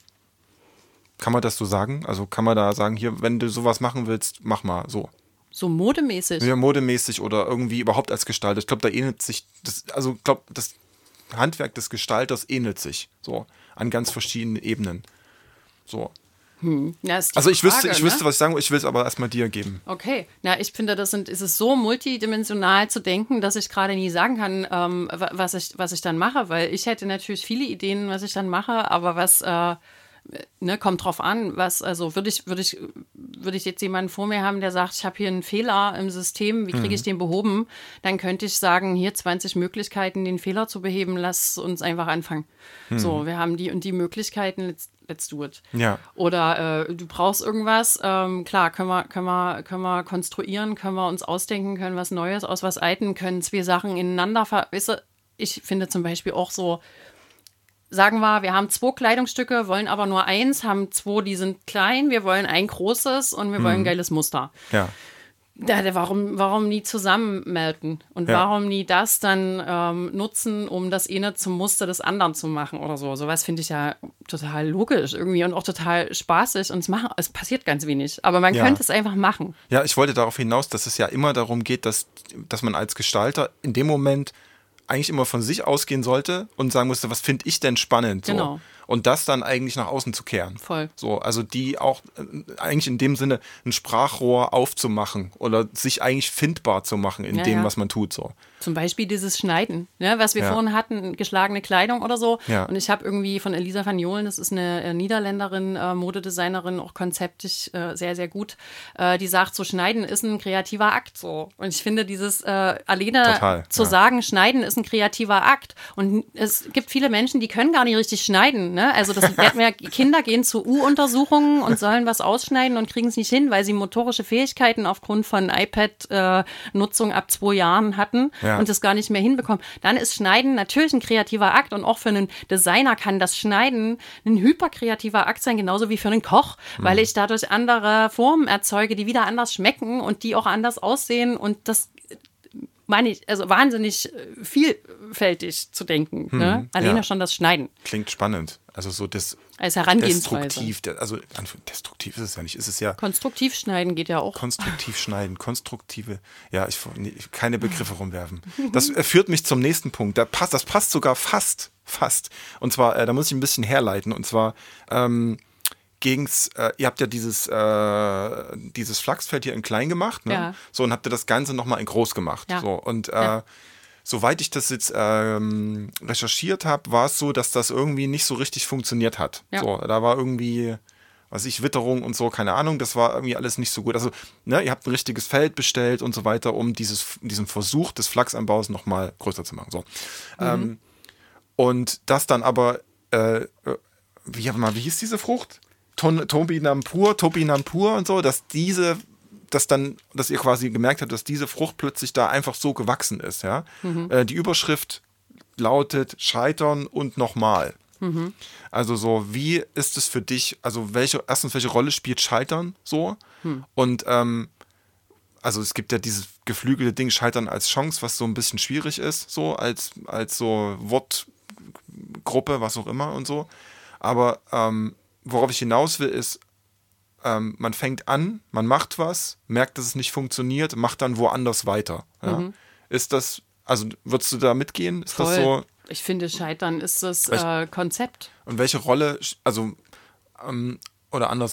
Kann man das so sagen? Also kann man da sagen, hier, wenn du sowas machen willst, mach mal so. So modemäßig? Ja, modemäßig oder irgendwie überhaupt als Gestalter. Ich glaube, da ähnelt sich, das, also ich glaube, das Handwerk des Gestalters ähnelt sich so an ganz verschiedenen Ebenen. So. Hm. Ja, ist die also ich Frage, wüsste, ich ne? wüsste, was ich sagen will, ich will es aber erstmal dir geben. Okay, na ich finde, das sind, ist es so multidimensional zu denken, dass ich gerade nie sagen kann, ähm, was ich, was ich dann mache, weil ich hätte natürlich viele Ideen, was ich dann mache, aber was äh, Ne, kommt drauf an, was, also würde ich, würde ich, würde ich jetzt jemanden vor mir haben, der sagt, ich habe hier einen Fehler im System, wie kriege ich mhm. den behoben? Dann könnte ich sagen, hier zwanzig Möglichkeiten, den Fehler zu beheben, lass uns einfach anfangen. Mhm. So, wir haben die und die Möglichkeiten, let's, let's do it. Ja. Oder äh, du brauchst irgendwas, ähm, klar, können wir, können wir, können wir konstruieren, können wir uns ausdenken, können was Neues aus was Alten, können zwei Sachen ineinander ver... Weißt du, ich finde zum Beispiel auch so, sagen wir, wir haben zwei Kleidungsstücke, wollen aber nur eins, haben zwei, die sind klein, wir wollen ein großes und wir mhm. wollen ein geiles Muster. Ja. Da, warum, warum nie zusammenmelden? Und ja. warum nie das dann ähm, nutzen, um das eine zum Muster des anderen zu machen oder so? Sowas finde ich ja total logisch irgendwie und auch total spaßig und es, machen, es passiert ganz wenig. Aber man ja. könnte es einfach machen. Ja, ich wollte darauf hinaus, dass es ja immer darum geht, dass, dass man als Gestalter in dem Moment eigentlich immer von sich ausgehen sollte und sagen musste, was finde ich denn spannend? So. Genau. Und das dann eigentlich nach außen zu kehren. Voll. So, also die auch äh, eigentlich in dem Sinne ein Sprachrohr aufzumachen oder sich eigentlich findbar zu machen in ja, dem, ja. was man tut. So. Zum Beispiel dieses Schneiden, ne, was wir ja. vorhin hatten, geschlagene Kleidung oder so. Ja. Und ich habe irgendwie von Elisa van Jolen, das ist eine äh, Niederländerin, äh, Modedesignerin, auch konzeptisch äh, sehr, sehr gut, äh, die sagt, so Schneiden ist ein kreativer Akt. So. Und ich finde dieses äh, alleine Total, zu ja. sagen, Schneiden ist ein kreativer Akt. Und es gibt viele Menschen, die können gar nicht richtig schneiden. Ne? Also das, Kinder gehen zu U-Untersuchungen und sollen was ausschneiden und kriegen es nicht hin, weil sie motorische Fähigkeiten aufgrund von iPad-Nutzung äh, ab zwei Jahren hatten. Ja. Und das gar nicht mehr hinbekommen. Dann ist Schneiden natürlich ein kreativer Akt und auch für einen Designer kann das Schneiden ein hyperkreativer Akt sein, genauso wie für einen Koch, mhm. weil ich dadurch andere Formen erzeuge, die wieder anders schmecken und die auch anders aussehen und das meine ich, also wahnsinnig vielfältig zu denken. Hm, ne? Alleine ja. schon das Schneiden. Klingt spannend. Also so das als Herangehensweise. Destruktiv, also destruktiv ist es ja nicht, ist es ja. Konstruktiv schneiden geht ja auch. Konstruktiv schneiden, konstruktive, ja, ich nee, keine Begriffe rumwerfen. Das führt mich zum nächsten Punkt. Da passt, das passt sogar fast, fast. Und zwar, äh, da muss ich ein bisschen herleiten. Und zwar ähm, ging's, äh, ihr habt ja dieses, äh, dieses Flachsfeld hier in klein gemacht, ne? Ja. So, und habt ihr das Ganze nochmal in groß gemacht. Ja. So, und äh, ja. soweit ich das jetzt ähm, recherchiert habe, war es so, dass das irgendwie nicht so richtig funktioniert hat. Ja. So, da war irgendwie, was ich, Witterung und so, keine Ahnung, das war irgendwie alles nicht so gut. Also, ne, ihr habt ein richtiges Feld bestellt und so weiter, um dieses, diesen Versuch des Flachsanbaus nochmal größer zu machen. So. Mhm. Ähm, und das dann aber, äh, wie, wie hieß diese Frucht? Topinampur, Topinampur und so, dass diese, dass dann, dass ihr quasi gemerkt habt, dass diese Frucht plötzlich da einfach so gewachsen ist, ja. Mhm. Äh, die Überschrift lautet Scheitern und nochmal. Mhm. Also so, wie ist es für dich, also welche, erstens, welche Rolle spielt Scheitern so? Hm. Und ähm, also es gibt ja dieses geflügelte Ding Scheitern als Chance, was so ein bisschen schwierig ist, so als, als so Wortgruppe, was auch immer und so. Aber ähm, worauf ich hinaus will, ist, ähm, man fängt an, man macht was, merkt, dass es nicht funktioniert, macht dann woanders weiter. Ja? Mhm. Ist das, also würdest du da mitgehen? Ist Voll. Das so? Ich finde, Scheitern ist das äh, Konzept. Und welche Rolle, also, ähm, oder anders,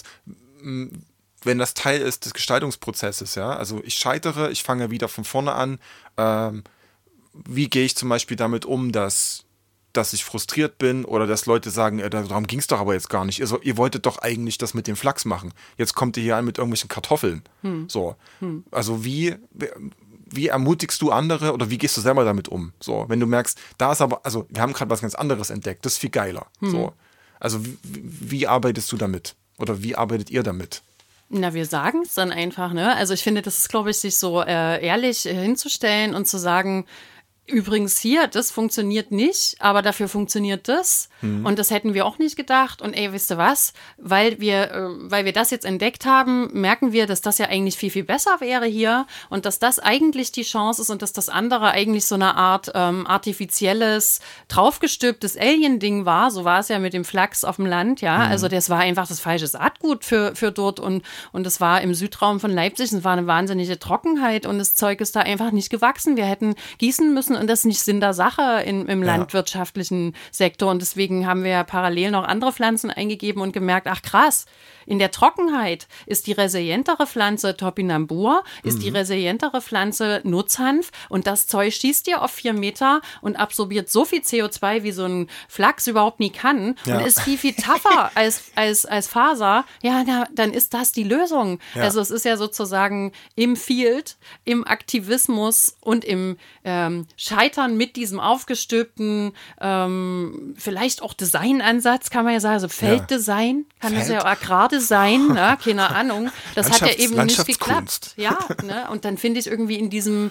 wenn das Teil ist des Gestaltungsprozesses, ja, also ich scheitere, ich fange wieder von vorne an, ähm, wie gehe ich zum Beispiel damit um, dass, dass ich frustriert bin oder dass Leute sagen, äh, darum ging es doch aber jetzt gar nicht, also, ihr wolltet doch eigentlich das mit dem Flachs machen, jetzt kommt ihr hier an mit irgendwelchen Kartoffeln, hm. so, hm. also wie... Wie ermutigst du andere oder wie gehst du selber damit um? So, wenn du merkst, da ist aber, also wir haben gerade was ganz anderes entdeckt, das ist viel geiler. Hm. So, also wie, wie arbeitest du damit? Oder wie arbeitet ihr damit? Na, wir sagen es dann einfach, ne? Also ich finde, das ist, glaube ich, sich so äh, ehrlich äh, hinzustellen und zu sagen, übrigens hier, das funktioniert nicht, aber dafür funktioniert das. Mhm. Und das hätten wir auch nicht gedacht. Und ey, wisst ihr was? Weil wir, äh, weil wir das jetzt entdeckt haben, merken wir, dass das ja eigentlich viel, viel besser wäre hier und dass das eigentlich die Chance ist und dass das andere eigentlich so eine Art ähm, artifizielles, draufgestülptes Alien-Ding war. So war es ja mit dem Flachs auf dem Land, ja. Mhm. Also das war einfach das falsche Saatgut für, für dort und, und das war im Südraum von Leipzig, es war eine wahnsinnige Trockenheit und das Zeug ist da einfach nicht gewachsen. Wir hätten gießen müssen und das ist nicht Sinn der Sache in, im ja. landwirtschaftlichen Sektor. Und deswegen haben wir ja parallel noch andere Pflanzen eingegeben und gemerkt, ach krass, in der Trockenheit ist die resilientere Pflanze Topinambur, ist mhm. die resilientere Pflanze Nutzhanf und das Zeug schießt dir auf vier Meter und absorbiert so viel C O zwei, wie so ein Flachs überhaupt nie kann ja. und ist viel, viel tougher als, als, als Faser. Ja, na, dann ist das die Lösung. Ja. Also es ist ja sozusagen im Field, im Aktivismus und im ähm, Scheitern mit diesem aufgestülpten, ähm, vielleicht auch Designansatz, kann man ja sagen, also Felddesign, kann Feld. das ja auch Agrardesign sein, ne? Keine Ahnung. Das hat ja eben nicht geklappt. Ja, ne? Und dann finde ich irgendwie in diesem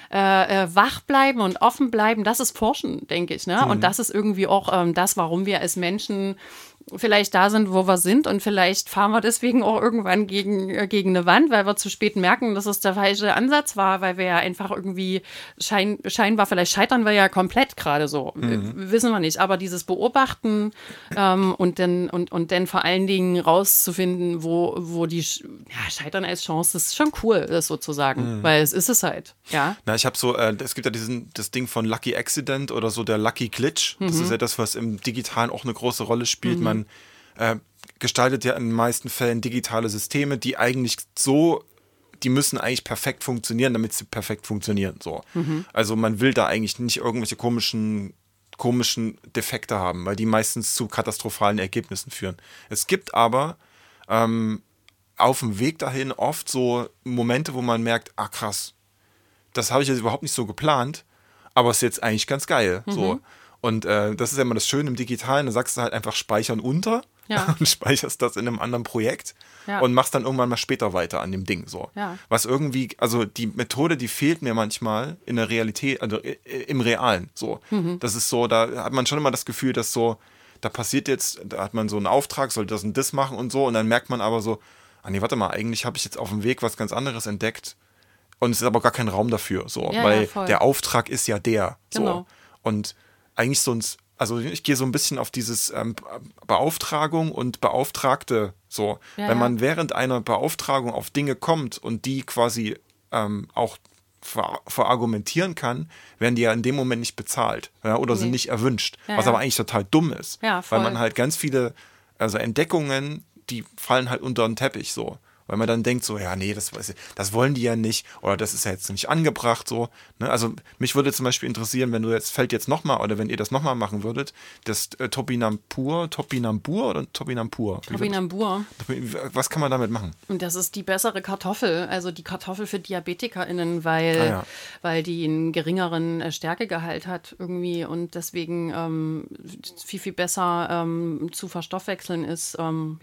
äh, äh, wach bleiben und offen bleiben, das ist Forschen, denke ich. Ne? Mhm. Und das ist irgendwie auch ähm, das, warum wir als Menschen vielleicht da sind, wo wir sind und vielleicht fahren wir deswegen auch irgendwann gegen, äh, gegen eine Wand, weil wir zu spät merken, dass es der falsche Ansatz war, weil wir ja einfach irgendwie schein, scheinbar, vielleicht scheitern wir ja komplett gerade so, mhm. wissen wir nicht, aber dieses Beobachten ähm, und, dann, und, und dann vor allen Dingen rauszufinden, wo, wo die ja, Scheitern als Chance, das ist schon cool, das sozusagen, mhm. weil es ist es halt, ja. Na, ich habe so, äh, es gibt ja diesen, das Ding von Lucky Accident oder so der Lucky Glitch, das mhm. ist ja das, was im Digitalen auch eine große Rolle spielt, mhm. man äh, gestaltet ja in den meisten Fällen digitale Systeme, die eigentlich so, die müssen eigentlich perfekt funktionieren, damit sie perfekt funktionieren. So. Mhm. Also man will da eigentlich nicht irgendwelche komischen, komischen Defekte haben, weil die meistens zu katastrophalen Ergebnissen führen. Es gibt aber ähm, auf dem Weg dahin oft so Momente, wo man merkt, ah krass, das habe ich jetzt überhaupt nicht so geplant, aber es ist jetzt eigentlich ganz geil. Mhm. So. Und äh, das ist ja immer das Schöne im Digitalen, da sagst du halt einfach speichern unter ja. und speicherst das in einem anderen Projekt ja. und machst dann irgendwann mal später weiter an dem Ding. So. Ja. Was irgendwie, also die Methode, die fehlt mir manchmal in der Realität, also im Realen. So. Mhm. Das ist so, da hat man schon immer das Gefühl, dass so, da passiert jetzt, da hat man so einen Auftrag, soll das und das machen und so und dann merkt man aber so, ah nee, warte mal, eigentlich habe ich jetzt auf dem Weg was ganz anderes entdeckt und es ist aber gar kein Raum dafür, so, ja, weil ja, der Auftrag ist ja der. Genau. So. Und eigentlich sonst, also ich gehe so ein bisschen auf dieses ähm, Beauftragung und Beauftragte so. Ja, Wenn man ja. während einer Beauftragung auf Dinge kommt und die quasi ähm, auch ver- verargumentieren kann, werden die ja in dem Moment nicht bezahlt ja, oder nee. sind nicht erwünscht. Ja, was ja. aber eigentlich total dumm ist. Ja, weil man halt ganz viele, also Entdeckungen, die fallen halt unter den Teppich so. Weil man dann denkt so, ja, nee, das, das wollen die ja nicht oder das ist ja jetzt nicht angebracht so. Ne? Also mich würde zum Beispiel interessieren, wenn du jetzt, fällt jetzt nochmal oder wenn ihr das nochmal machen würdet, das äh, Topinambur, Topinambur oder Topinampur? Topinambur. Was kann man damit machen? Und das ist die bessere Kartoffel, also die Kartoffel für DiabetikerInnen, weil, ah, ja. weil die einen geringeren Stärkegehalt hat irgendwie und deswegen ähm, viel, viel besser ähm, zu verstoffwechseln ist, ähm, ja,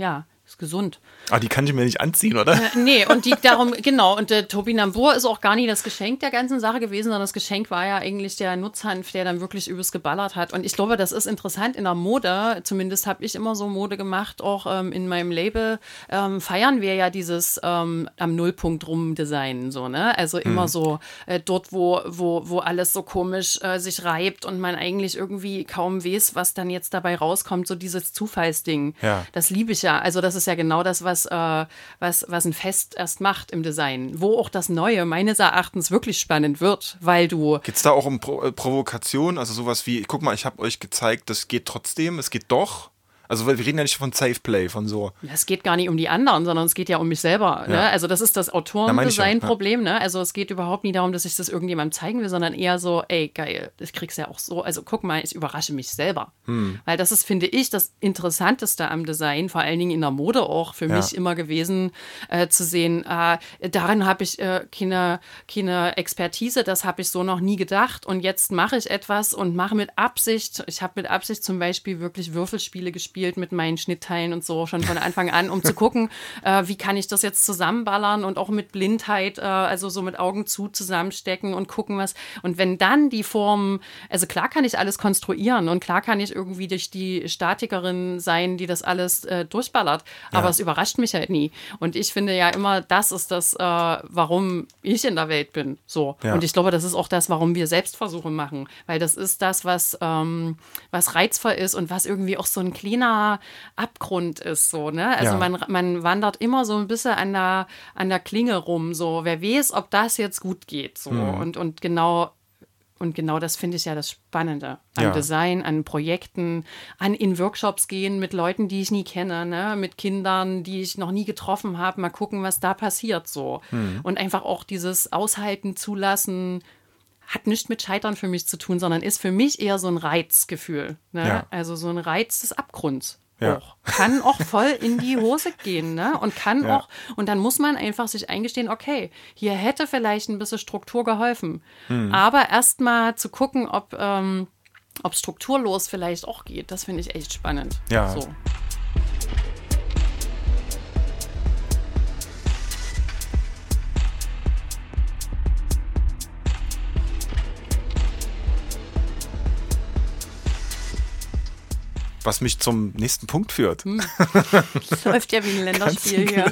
ist gesund. Ah, die kann ich mir nicht anziehen, oder? Äh, nee, und die darum, genau, und der Topinambur ist auch gar nicht das Geschenk der ganzen Sache gewesen, sondern das Geschenk war ja eigentlich der Nutzhanf, der dann wirklich übelst geballert hat. Und ich glaube, das ist interessant in der Mode, zumindest habe ich immer so Mode gemacht, auch ähm, in meinem Label ähm, feiern wir ja dieses ähm, am Nullpunkt rum Design, so, ne? Also immer hm. so äh, dort, wo, wo, wo alles so komisch äh, sich reibt und man eigentlich irgendwie kaum weiß, was dann jetzt dabei rauskommt, so dieses Zufallsding. Ja. Das liebe ich ja. Also das ist ja genau das, was, äh, was, was ein Fest erst macht im Design. Wo auch das Neue meines Erachtens wirklich spannend wird, weil du... Geht es da auch um Pro- äh, Provokation? Also sowas wie, guck mal, ich habe euch gezeigt, das geht trotzdem, es geht doch. Also weil wir reden ja nicht von Safe Play, von so. Ja, es geht gar nicht um die anderen, sondern es geht ja um mich selber. Ja. Ne? Also das ist das Da Autorendesign-Problem. Ja. Ne? Also es geht überhaupt nie darum, dass ich das irgendjemandem zeigen will, sondern eher so, ey, geil, das kriegst du ja auch so. Also guck mal, ich überrasche mich selber. Hm. Weil das ist, finde ich, das Interessanteste am Design, vor allen Dingen in der Mode auch für ja. mich immer gewesen, äh, zu sehen, äh, darin habe ich äh, keine, keine Expertise, das habe ich so noch nie gedacht und jetzt mache ich etwas und mache mit Absicht, ich habe mit Absicht zum Beispiel wirklich Würfelspiele gespielt mit meinen Schnittteilen und so schon von Anfang an, um zu gucken, äh, wie kann ich das jetzt zusammenballern und auch mit Blindheit, äh, also so mit Augen zu zusammenstecken und gucken, was. Und wenn dann die Form, also klar kann ich alles konstruieren und klar kann ich irgendwie durch die Statikerin sein, die das alles äh, durchballert, aber ja. es überrascht mich halt nie. Und ich finde ja immer, das ist das, äh, warum ich in der Welt bin. So. Ja. Und ich glaube, das ist auch das, warum wir Selbstversuche machen, weil das ist das, was, ähm, was reizvoll ist und was irgendwie auch so ein kleiner Abgrund ist, so, ne? Also ja. man, man wandert immer so ein bisschen an der, an der Klinge rum, so, wer weiß, ob das jetzt gut geht, so. Mhm. Und, und genau, und genau das finde ich ja das Spannende an ja. Design, an Projekten, an in Workshops gehen mit Leuten, die ich nie kenne, ne? Mit Kindern, die ich noch nie getroffen habe, mal gucken, was da passiert, so. Mhm. Und einfach auch dieses Aushalten, Zulassen, hat nichts mit Scheitern für mich zu tun, sondern ist für mich eher so ein Reizgefühl, ne? Ja. Also so ein Reiz des Abgrunds. Ja. Auch. Kann auch voll in die Hose gehen, ne? Und kann ja. auch, und dann muss man einfach sich eingestehen, okay, hier hätte vielleicht ein bisschen Struktur geholfen. Hm. Aber erst mal zu gucken, ob, ähm, ob strukturlos vielleicht auch geht, das finde ich echt spannend. Ja. So. Was mich zum nächsten Punkt führt. Hm. Das läuft ja wie ein Länderspiel hier.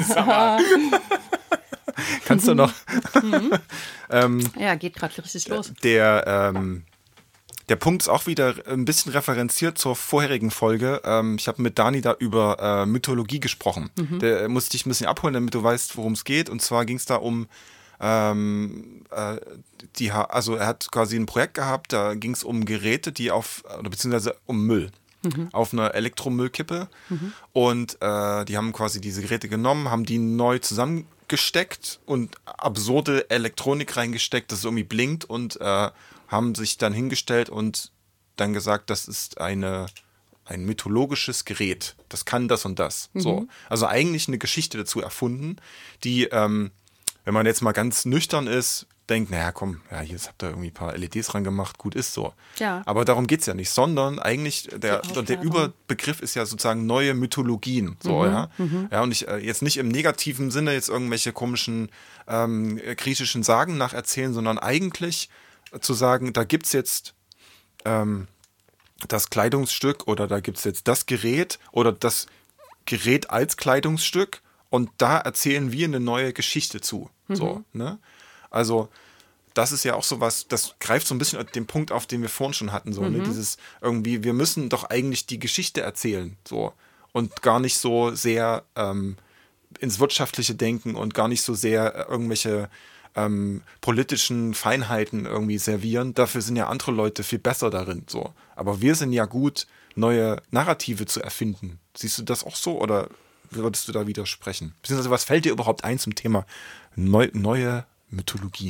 Kannst du noch? Mhm. ähm, ja, geht gerade richtig los. Der, ähm, der Punkt ist auch wieder ein bisschen referenziert zur vorherigen Folge. Ähm, ich habe mit Dani da über äh, Mythologie gesprochen. Mhm. Da musste ich dich ein bisschen abholen, damit du weißt, worum es geht. Und zwar ging es da um Ähm, äh, die, also er hat quasi ein Projekt gehabt, da ging es um Geräte, die auf, oder beziehungsweise um Müll. Mhm. Auf einer Elektromüllkippe. Mhm. Und äh, die haben quasi diese Geräte genommen, haben die neu zusammengesteckt und absurde Elektronik reingesteckt, dass es irgendwie blinkt und äh, haben sich dann hingestellt und dann gesagt, das ist eine, ein mythologisches Gerät. Das kann das und das. Mhm. So. Also eigentlich eine Geschichte dazu erfunden, die, ähm, wenn man jetzt mal ganz nüchtern ist, denkt, naja, komm, ja, hier habt ihr irgendwie ein paar L E Ds ran gemacht, gut ist so. Ja. Aber darum geht es ja nicht, sondern eigentlich, der, der Überbegriff ist ja sozusagen neue Mythologien. So, mhm, ja. Mhm. Ja, und ich äh, jetzt nicht im negativen Sinne jetzt irgendwelche komischen ähm, griechischen Sagen nacherzählen, sondern eigentlich äh, zu sagen, da gibt's jetzt ähm, das Kleidungsstück oder da gibt's jetzt das Gerät oder das Gerät als Kleidungsstück und da erzählen wir eine neue Geschichte zu. Mhm. So, ne? Also das ist ja auch so was, das greift so ein bisschen den Punkt auf, den wir vorhin schon hatten, so, mhm. ne? Dieses irgendwie, wir müssen doch eigentlich die Geschichte erzählen, so, und gar nicht so sehr ähm, ins Wirtschaftliche denken und gar nicht so sehr irgendwelche ähm, politischen Feinheiten irgendwie servieren. Dafür sind ja andere Leute viel besser darin, so. Aber wir sind ja gut, neue Narrative zu erfinden. Siehst du das auch so oder würdest du da widersprechen? Beziehungsweise was fällt dir überhaupt ein zum Thema neu, neue Mythologien?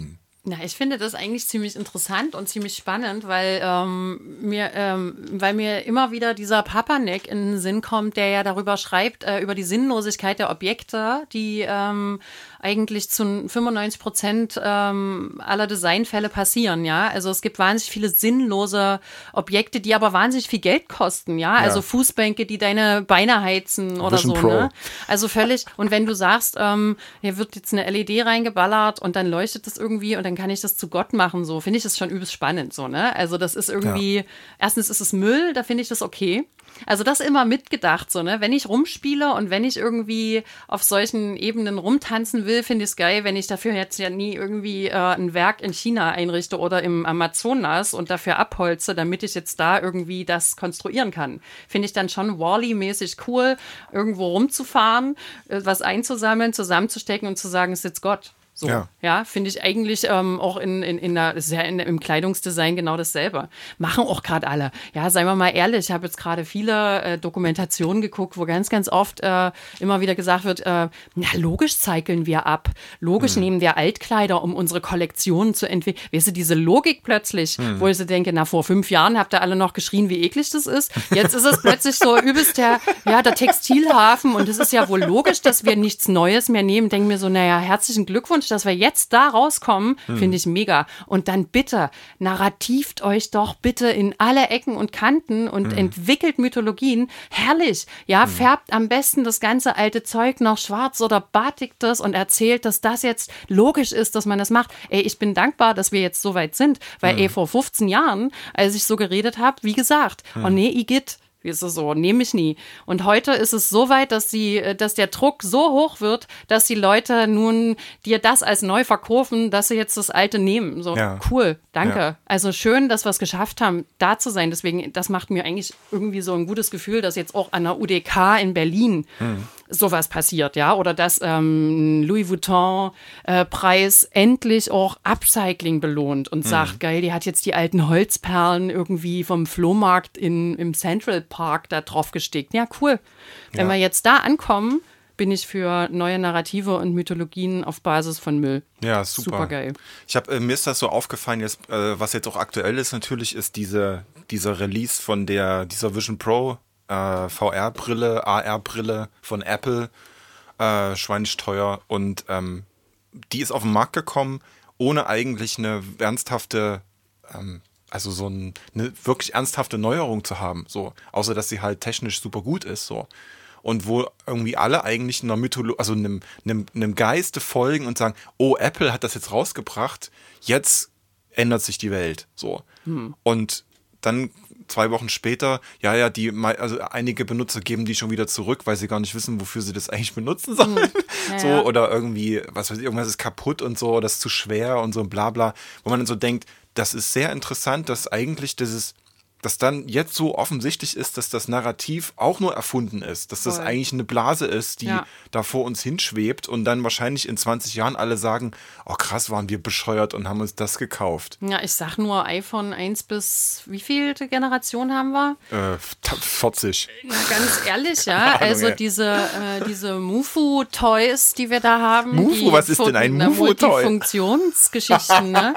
Ja, ich finde das eigentlich ziemlich interessant und ziemlich spannend, weil, ähm, mir, ähm, weil mir immer wieder dieser Papanek in den Sinn kommt, der ja darüber schreibt, äh, über die Sinnlosigkeit der Objekte, die ähm, eigentlich zu fünfundneunzig Prozent ähm, aller Designfälle passieren, ja. Also es gibt wahnsinnig viele sinnlose Objekte, die aber wahnsinnig viel Geld kosten, ja. Also Ja. Fußbänke, die deine Beine heizen oder Vision so, Pro. ne. Also völlig, und wenn du sagst, ähm, hier wird jetzt eine L E D reingeballert und dann leuchtet das irgendwie und dann kann ich das zu Gott machen, so, finde ich das schon übelst spannend, so, ne? Also das ist irgendwie, erstens ist es Müll, da finde ich das okay. Also das immer mitgedacht, so, ne? Wenn ich rumspiele und wenn ich irgendwie auf solchen Ebenen rumtanzen will, finde ich es geil, wenn ich dafür jetzt ja nie irgendwie äh, ein Werk in China einrichte oder im Amazonas und dafür abholze, damit ich jetzt da irgendwie das konstruieren kann. Finde ich dann schon Wall-E-mäßig cool, irgendwo rumzufahren, äh, was einzusammeln, zusammenzustecken und zu sagen, ist jetzt Gott. So, ja, Ja. finde ich eigentlich ähm, auch in, in, in der, das ist ja in, im Kleidungsdesign genau dasselbe. Machen auch gerade alle. Ja, seien wir mal ehrlich, ich habe jetzt gerade viele äh, Dokumentationen geguckt, wo ganz, ganz oft äh, immer wieder gesagt wird, äh, na, logisch cyclen wir ab. Logisch Hm. nehmen wir Altkleider, um unsere Kollektionen zu entwickeln. Weißt du, diese Logik plötzlich, Hm. wo ich so denke, na, vor fünf Jahren habt ihr alle noch geschrien, wie eklig das ist. Jetzt ist es plötzlich so übelst der, ja, der Textilhafen und es ist ja wohl logisch, dass wir nichts Neues mehr nehmen. Denke mir so, naja, herzlichen Glückwunsch, dass wir jetzt da rauskommen, Hm. finde ich mega. Und dann bitte, narrativt euch doch bitte in alle Ecken und Kanten und Hm. entwickelt Mythologien. Herrlich. Ja, färbt am besten das ganze alte Zeug noch schwarz oder batigt das und erzählt, dass das jetzt logisch ist, dass man das macht. Ey, ich bin dankbar, dass wir jetzt so weit sind, weil Hm. ey, vor fünfzehn Jahren, als ich so geredet habe, wie gesagt, oh nee, Igitt, wie ist es so? Nehme ich nie. Und heute ist es so weit, dass, die, dass der Druck so hoch wird, dass die Leute nun dir das als neu verkaufen, dass sie jetzt das Alte nehmen. So, Ja. cool, danke. Ja. Also schön, dass wir es geschafft haben, da zu sein. Deswegen, das macht mir eigentlich irgendwie so ein gutes Gefühl, dass jetzt auch an der U D K in Berlin sowas passiert, ja. Oder dass ähm, Louis Vuitton-Preis endlich auch Upcycling belohnt und sagt, geil, die hat jetzt die alten Holzperlen irgendwie vom Flohmarkt in, im Central Park da drauf gestickt. Ja, cool. Wenn Ja. wir jetzt da ankommen, bin ich für neue Narrative und Mythologien auf Basis von Müll. Ja, super. Super geil. Ich hab, äh, mir ist das so aufgefallen, jetzt, äh, was jetzt auch aktuell ist natürlich, ist diese, dieser Release von der, dieser Vision Pro äh, V R-Brille, A R-Brille von Apple, äh, schweinisch teuer, und ähm, die ist auf den Markt gekommen, ohne eigentlich eine ernsthafte, ähm, also so ein, eine wirklich ernsthafte Neuerung zu haben, so, außer dass sie halt technisch super gut ist, so. Und wo irgendwie alle eigentlich einer Mythologie, also einem, einem, einem Geiste folgen und sagen, oh, Apple hat das jetzt rausgebracht, jetzt ändert sich die Welt, so. Hm. Und dann zwei Wochen später, ja, ja, die, also einige Benutzer geben die schon wieder zurück, weil sie gar nicht wissen, wofür sie das eigentlich benutzen sollen. Hm. Ja, so, ja. oder irgendwie, was weiß ich, irgendwas ist kaputt und so, das ist zu schwer und so und bla bla. Wo man dann so denkt, das ist sehr interessant, dass eigentlich dieses, dass dann jetzt so offensichtlich ist, dass das Narrativ auch nur erfunden ist, dass das Voll. eigentlich eine Blase ist, die Ja. da vor uns hinschwebt und dann wahrscheinlich in zwanzig Jahren alle sagen, oh krass, waren wir bescheuert und haben uns das gekauft. Ja, ich sag nur iPhone eins bis, wie vielte Generation haben wir? Äh, vierzig. Na, ganz ehrlich, ja. Ahnung, Also ey. diese, äh, diese Mufu-Toys, die wir da haben. Mufu? die Was ist denn ein na, Mufu-Toy? Multifunktionsgeschichten, ne?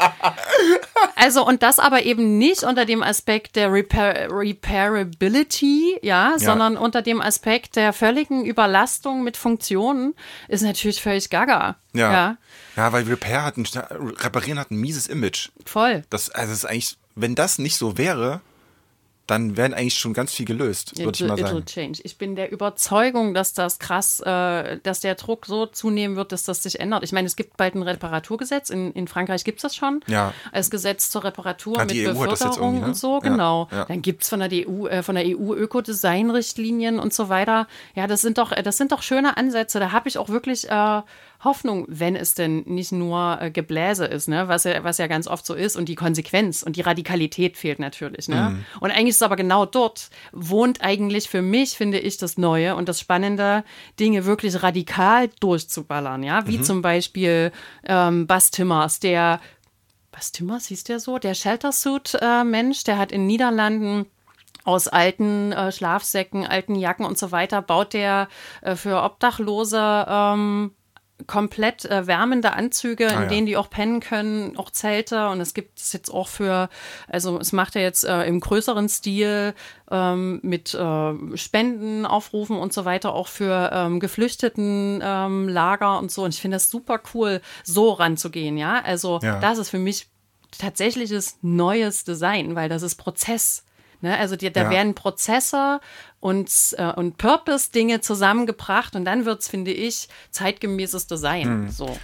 Also, und das aber eben nicht unter dem Aspekt der Repair Repairability, ja, sondern unter dem Aspekt der völligen Überlastung mit Funktionen, ist natürlich völlig gaga. Ja. Ja, Ja, weil Repair hat ein, Reparieren hat ein mieses Image. voll. Das, also das ist eigentlich, wenn das nicht so wäre, dann wären eigentlich schon ganz viel gelöst, würde ich It- mal it'll sagen. change. Ich bin der Überzeugung, dass das krass, äh, dass der Druck so zunehmen wird, dass das sich ändert. Ich meine, es gibt bald ein Reparaturgesetz. In, in Frankreich gibt es das schon. Ja. Als Gesetz zur Reparatur Ah, mit die E U hat das jetzt Beförderung irgendwie, ne? und so, Ja, genau. ja. Dann gibt es von der E U, äh, von der E U Ökodesign-Richtlinien und so weiter. Ja, das sind doch, das sind doch schöne Ansätze. Da habe ich auch wirklich äh, Hoffnung, wenn es denn nicht nur äh, Gebläse ist, ne? was, ja, was ja ganz oft so ist. Und die Konsequenz und die Radikalität fehlt natürlich. Ne? Mhm. Und eigentlich ist es aber genau dort, wohnt eigentlich für mich, finde ich, das Neue und das Spannende, Dinge wirklich radikal durchzuballern. Ja? Wie Mhm. zum Beispiel ähm, Bas Timmers, der, Bas Timmers hieß der so, der Sheltersuit-Mensch, der hat in Niederlanden aus alten äh, Schlafsäcken, alten Jacken und so weiter, baut der äh, für Obdachlose ähm, komplett äh, wärmende Anzüge, in Ah, ja. denen die auch pennen können, auch Zelte. Und es gibt es jetzt auch für, also es macht er jetzt äh, im größeren Stil ähm, mit äh, Spenden, Aufrufen und so weiter, auch für ähm, Geflüchteten ähm, Lager und so. Und ich finde das super cool, so ranzugehen, ja. Also Ja. das ist für mich tatsächliches neues Design, weil das ist Prozess. Ne? Also die, da Ja. werden Prozesse und, äh, und Purpose-Dinge zusammengebracht und dann wird es, finde ich, zeitgemäßes Design. Mhm. So.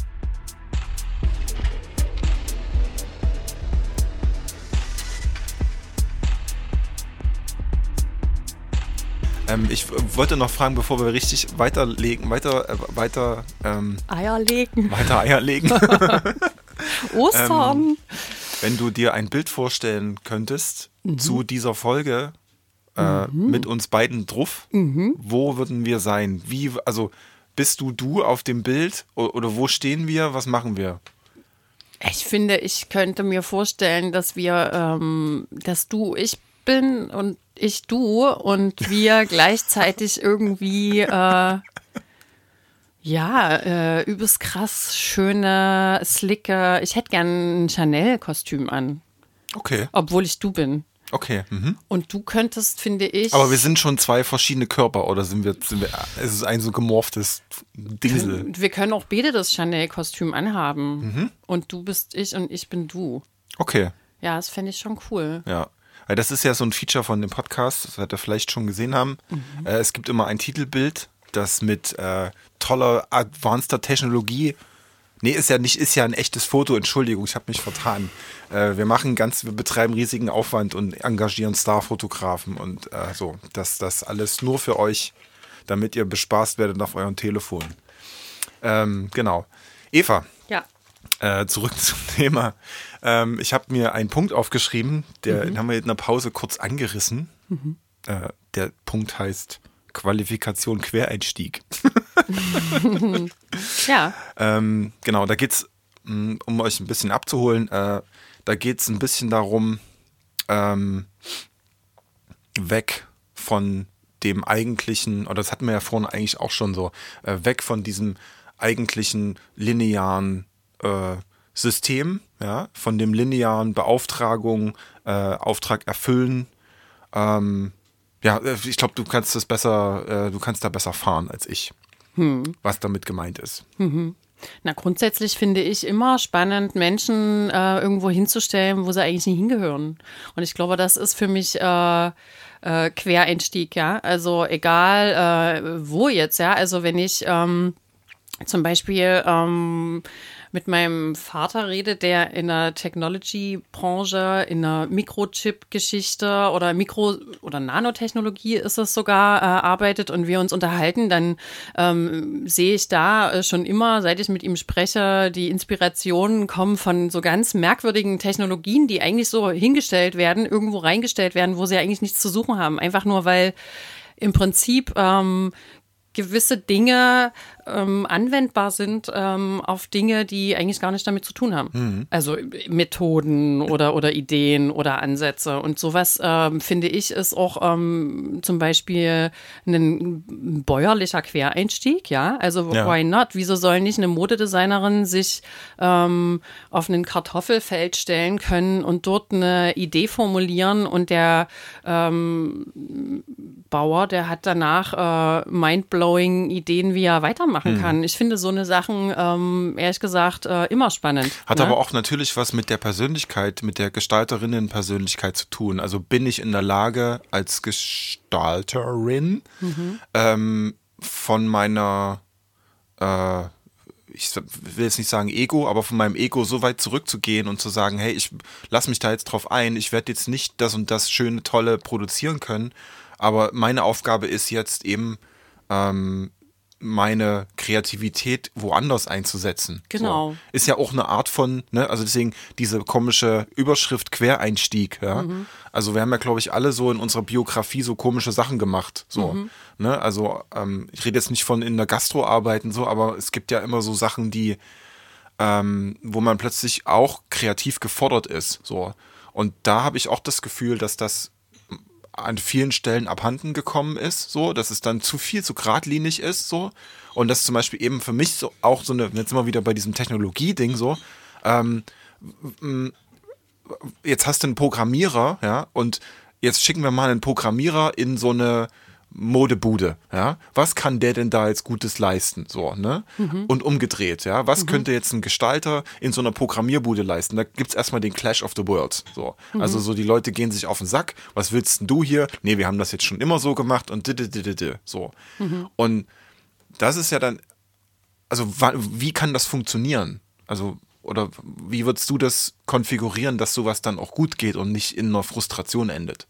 Ähm, ich w- wollte noch fragen, bevor wir richtig weiterlegen, weiter, äh, weiter, ähm, Eier legen. weiter Eier legen. Ostern. Wenn du dir ein Bild vorstellen könntest zu dieser Folge äh, mit uns beiden drauf, wo würden wir sein? Wie, also bist du du auf dem Bild o- oder wo stehen wir? Was machen wir? Ich finde, ich könnte mir vorstellen, dass wir, ähm, dass du ich bin und ich du und wir gleichzeitig irgendwie, äh, ja, äh, übelst krass, schöne, slicke, ich hätte gern ein Chanel-Kostüm an, Okay, obwohl ich du bin. okay. Mhm. Und du könntest, finde ich. Aber wir sind schon zwei verschiedene Körper oder sind wir, sind wir es ist ein so gemorphtes Dingsel. Wir können auch beide das Chanel-Kostüm anhaben. Mhm. Und du bist ich und ich bin du. Okay, Ja, das fände ich schon cool. ja. Weil das ist ja so ein Feature von dem Podcast, das wird ihr vielleicht schon gesehen haben. Mhm. Äh, es gibt immer ein Titelbild, das mit äh, toller, advanceder Technologie. Nee, ist ja nicht, ist ja ein echtes Foto, Entschuldigung, ich habe mich vertan. Äh, wir machen ganz, wir betreiben riesigen Aufwand und engagieren Starfotografen und äh, so. Das, das alles nur für euch, damit ihr bespaßt werdet auf eurem Telefon. Ähm, genau. Eva, Ja. äh, zurück zum Thema. Ähm, ich habe mir einen Punkt aufgeschrieben, der, den haben wir in der Pause kurz angerissen. Äh, der Punkt heißt Qualifikation Quereinstieg. Ja. Ähm, genau, da geht's, mh, um euch ein bisschen abzuholen, äh, da geht's ein bisschen darum, ähm, weg von dem eigentlichen, oder das hatten wir ja vorhin eigentlich auch schon so, äh, weg von diesem eigentlichen linearen äh, System, ja, von dem linearen Beauftragung, äh, Auftrag erfüllen. Ähm, ja, äh, ich glaube, du kannst das besser, äh, du kannst da besser fahren als ich, was damit gemeint ist. Na, grundsätzlich finde ich immer spannend, Menschen äh, irgendwo hinzustellen, wo sie eigentlich nicht hingehören. Und ich glaube, das ist für mich äh, äh, Quereinstieg, ja. Also egal äh, wo jetzt, ja. Also wenn ich ähm, zum Beispiel ähm, mit meinem Vater rede, der in der Technology-Branche, in der Mikrochip-Geschichte oder Mikro- oder Nanotechnologie ist es sogar, äh, arbeitet und wir uns unterhalten, dann ähm, sehe ich da äh, schon immer, seit ich mit ihm spreche, die Inspirationen kommen von so ganz merkwürdigen Technologien, die eigentlich so hingestellt werden, irgendwo reingestellt werden, wo sie eigentlich nichts zu suchen haben. Einfach nur, weil im Prinzip ähm, gewisse Dinge ähm, anwendbar sind ähm, auf Dinge, die eigentlich gar nicht damit zu tun haben. Mhm. Also Methoden oder, oder Ideen oder Ansätze. Und sowas, ähm, finde ich, ist auch ähm, zum Beispiel ein bäuerlicher Quereinstieg. Ja, also Ja. why not? Wieso soll nicht eine Modedesignerin sich ähm, auf ein Kartoffelfeld stellen können und dort eine Idee formulieren und der ähm, Bauer, der hat danach äh, mindblowing Ideen, wie er weitermachen kann. Ich finde so eine Sachen, ähm, ehrlich gesagt, äh, immer spannend. Hat ne? aber auch natürlich was mit der Persönlichkeit, mit der Gestalterinnen-Persönlichkeit zu tun. Also bin ich in der Lage, als Gestalterin ähm, von meiner, äh, ich will jetzt nicht sagen Ego, aber von meinem Ego so weit zurückzugehen und zu sagen, hey, ich lass mich da jetzt drauf ein, ich werde jetzt nicht das und das schöne, tolle produzieren können, aber meine Aufgabe ist jetzt eben, ähm, meine Kreativität woanders einzusetzen. Genau. So. Ist ja auch eine Art von, ne, also deswegen diese komische Überschrift Quereinstieg, ja. Mhm. Also wir haben ja, glaube ich, alle so in unserer Biografie so komische Sachen gemacht. So. Mhm. Ne? Also ähm, ich rede jetzt nicht von in der Gastro arbeiten, so, aber es gibt ja immer so Sachen, die, ähm, wo man plötzlich auch kreativ gefordert ist. So. Und da habe ich auch das Gefühl, dass das an vielen Stellen abhanden gekommen ist, so, dass es dann zu viel, zu geradlinig ist, so. Und das zum Beispiel eben für mich so auch so eine, jetzt sind wir wieder bei diesem Technologie-Ding so, ähm, jetzt hast du einen Programmierer, ja, und jetzt schicken wir mal einen Programmierer in so eine Modebude, ja. Was kann der denn da jetzt Gutes leisten, so, ne? Mhm. Und umgedreht, ja. Was mhm. könnte jetzt ein Gestalter in so einer Programmierbude leisten? Da gibt's erstmal den Clash of the Worlds, so. Mhm. Also so die Leute gehen sich auf den Sack. Was willst denn du hier? Nee, wir haben das jetzt schon immer so gemacht und d, d, d, d, d, so. Mhm. Und das ist ja dann, also wie kann das funktionieren? Also, oder wie würdest du das konfigurieren, dass sowas dann auch gut geht und nicht in einer Frustration endet?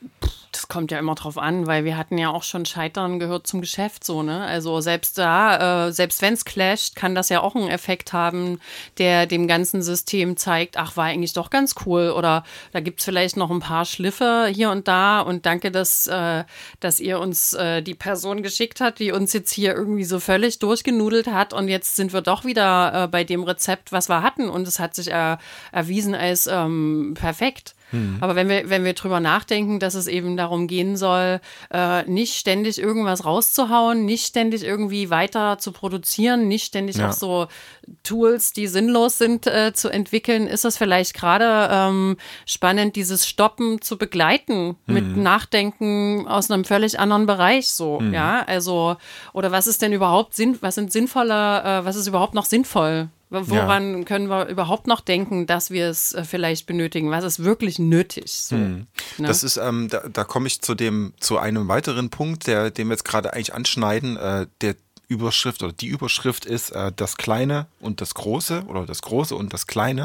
Das kommt ja immer drauf an, weil wir hatten ja auch schon Scheitern gehört zum Geschäft so, ne? Also selbst da, äh, selbst wenn es clasht, kann das ja auch einen Effekt haben, der dem ganzen System zeigt, ach, war eigentlich doch ganz cool oder da gibt es vielleicht noch ein paar Schliffe hier und da und danke, dass, äh, dass ihr uns äh, die Person geschickt hat, die uns jetzt hier irgendwie so völlig durchgenudelt hat und jetzt sind wir doch wieder äh, bei dem Rezept, was wir hatten und es hat sich äh, erwiesen als ähm, perfekt. Aber wenn wir, wenn wir drüber nachdenken, dass es eben darum gehen soll, äh, nicht ständig irgendwas rauszuhauen, nicht ständig irgendwie weiter zu produzieren, nicht ständig ja. auch so Tools, die sinnlos sind, äh, zu entwickeln, ist es vielleicht gerade ähm, spannend, dieses Stoppen zu begleiten mhm. mit Nachdenken aus einem völlig anderen Bereich, so, mhm. ja, also, oder was ist denn überhaupt Sinn, was sind sinnvolle, äh, was ist überhaupt noch sinnvoll? Woran ja. können wir überhaupt noch denken, dass wir es äh, vielleicht benötigen? Was ist wirklich nötig? So, hm. ne? Das ist, ähm, da, da komme ich zu dem, zu einem weiteren Punkt, der, den wir jetzt gerade eigentlich anschneiden. Äh, der Überschrift oder die Überschrift ist äh, das Kleine und das Große oder das Große und das Kleine.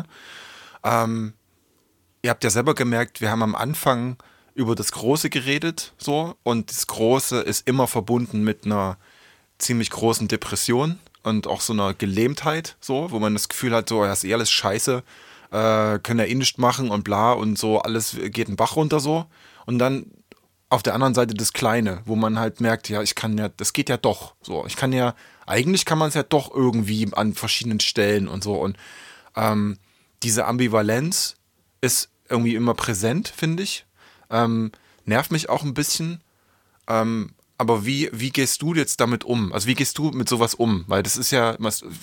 Ähm, ihr habt ja selber gemerkt, wir haben am Anfang über das Große geredet, so, und das Große ist immer verbunden mit einer ziemlich großen Depression. Und auch so einer Gelähmtheit, so, wo man das Gefühl hat, so, ja, ist eh alles scheiße, äh, können ja eh nichts machen und bla und so, alles geht den Bach runter so. Und dann auf der anderen Seite das Kleine, wo man halt merkt, ja, ich kann ja, das geht ja doch so. Ich kann ja, eigentlich kann man es ja doch irgendwie an verschiedenen Stellen und so. Und ähm, diese Ambivalenz ist irgendwie immer präsent, finde ich. Ähm, nervt mich auch ein bisschen. Ähm, Aber wie, wie gehst du jetzt damit um? Also wie gehst du mit sowas um? Weil das ist ja,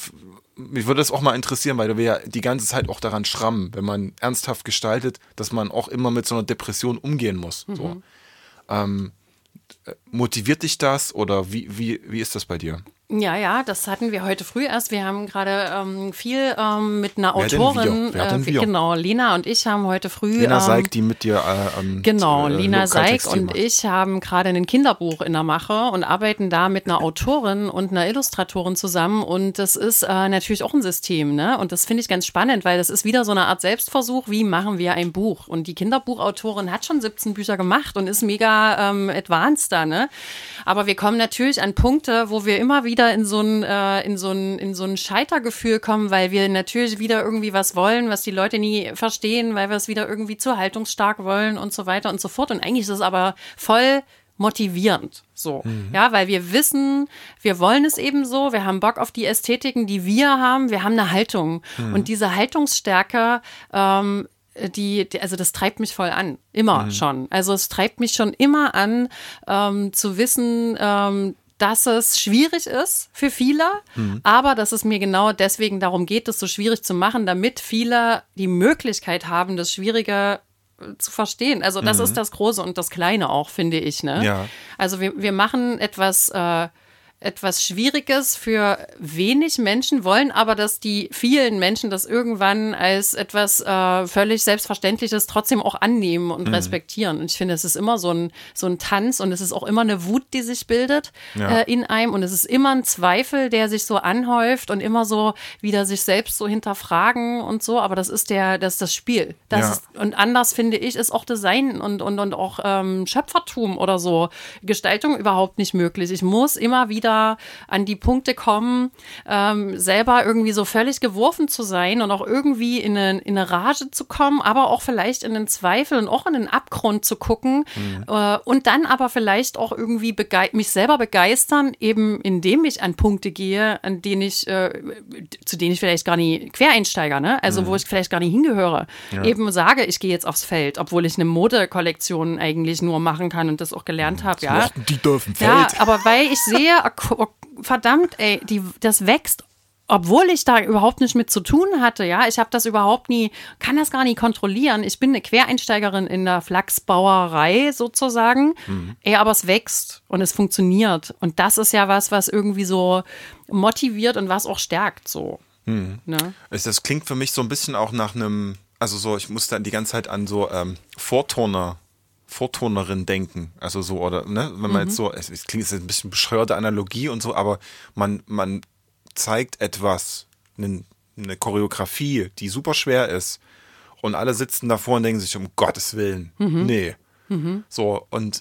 mich würde das auch mal interessieren, weil wir ja die ganze Zeit auch daran schrammen, wenn man ernsthaft gestaltet, dass man auch immer mit so einer Depression umgehen muss. Mhm. So. Ähm, motiviert dich das oder wie, wie, wie ist das bei dir? Ja, ja, das hatten wir heute früh erst. Wir haben gerade ähm, viel ähm, mit einer Wer Autorin, denn wir? Wer denn wir? Äh, genau, Lena und ich haben heute früh. Lena ähm, Seig, die mit dir äh, ähm, Genau, äh, Lena Seig und macht. ich haben gerade ein Kinderbuch in der Mache und arbeiten da mit einer Autorin und einer Illustratorin zusammen und das ist äh, natürlich auch ein System, ne? Und das finde ich ganz spannend, weil das ist wieder so eine Art Selbstversuch, wie machen wir ein Buch? Und die Kinderbuchautorin hat schon siebzehn Bücher gemacht und ist mega ähm, advanced da, ne? Aber wir kommen natürlich an Punkte, wo wir immer wieder in so ein äh, in so ein in so ein Scheitergefühl kommen, weil wir natürlich wieder irgendwie was wollen, was die Leute nie verstehen, weil wir es wieder irgendwie zu haltungsstark wollen und so weiter und so fort. Und eigentlich ist es aber voll motivierend, so, mhm. ja, weil wir wissen, wir wollen es eben so, wir haben Bock auf die Ästhetiken, die wir haben, wir haben eine Haltung mhm. und diese Haltungsstärke, ähm, Die, die, also das treibt mich voll an, immer mhm. schon. Also es treibt mich schon immer an, ähm, zu wissen, ähm, dass es schwierig ist für viele, mhm. aber dass es mir genau deswegen darum geht, das so schwierig zu machen, damit viele die Möglichkeit haben, das Schwierige zu verstehen. Also das mhm. ist das Große und das Kleine auch, finde ich. Ne? Ja. Also wir, wir machen etwas äh, etwas Schwieriges für wenig Menschen, wollen aber, dass die vielen Menschen das irgendwann als etwas äh, völlig Selbstverständliches trotzdem auch annehmen und mhm. respektieren. Und ich finde, es ist immer so ein, so ein Tanz und es ist auch immer eine Wut, die sich bildet ja. äh, in einem und es ist immer ein Zweifel, der sich so anhäuft und immer so wieder sich selbst so hinterfragen und so, aber das ist der, das ist das Spiel. Das ja. ist, und anders, finde ich, ist auch Design und, und, und auch ähm, Schöpfertum oder so, Gestaltung überhaupt nicht möglich. Ich muss immer wieder wieder an die Punkte kommen, ähm, selber irgendwie so völlig geworfen zu sein und auch irgendwie in eine, in eine Rage zu kommen, aber auch vielleicht in den Zweifel und auch in den Abgrund zu gucken mhm. äh, und dann aber vielleicht auch irgendwie begei- mich selber begeistern, eben indem ich an Punkte gehe, an denen ich, äh, zu denen ich vielleicht gar nicht Quereinsteiger, ne? Also mhm. wo ich vielleicht gar nicht hingehöre. Ja. Eben sage, ich gehe jetzt aufs Feld, obwohl ich eine Modekollektion eigentlich nur machen kann und das auch gelernt habe, ja. Die dürfen Feld. Ja, aber weil ich sehe, verdammt, ey, die, das wächst, obwohl ich da überhaupt nicht mit zu tun hatte, ja. Ich habe das überhaupt nie, kann das gar nicht kontrollieren. Ich bin eine Quereinsteigerin in der Flachsbauerei sozusagen. Mhm. Ey, aber es wächst und es funktioniert. Und das ist ja was, was irgendwie so motiviert und was auch stärkt, so. Mhm. Ne? Das klingt für mich so ein bisschen auch nach einem, also so, ich muss dann die ganze Zeit an so ähm, Vorturner, Vorturnerin denken, also so, oder, ne, wenn man mhm. jetzt so, es, es klingt jetzt ein bisschen bescheuerte Analogie und so, aber man, man zeigt etwas, eine, eine Choreografie, die super schwer ist und alle sitzen davor und denken sich, um Gottes Willen, mhm. nee. Mhm. So, und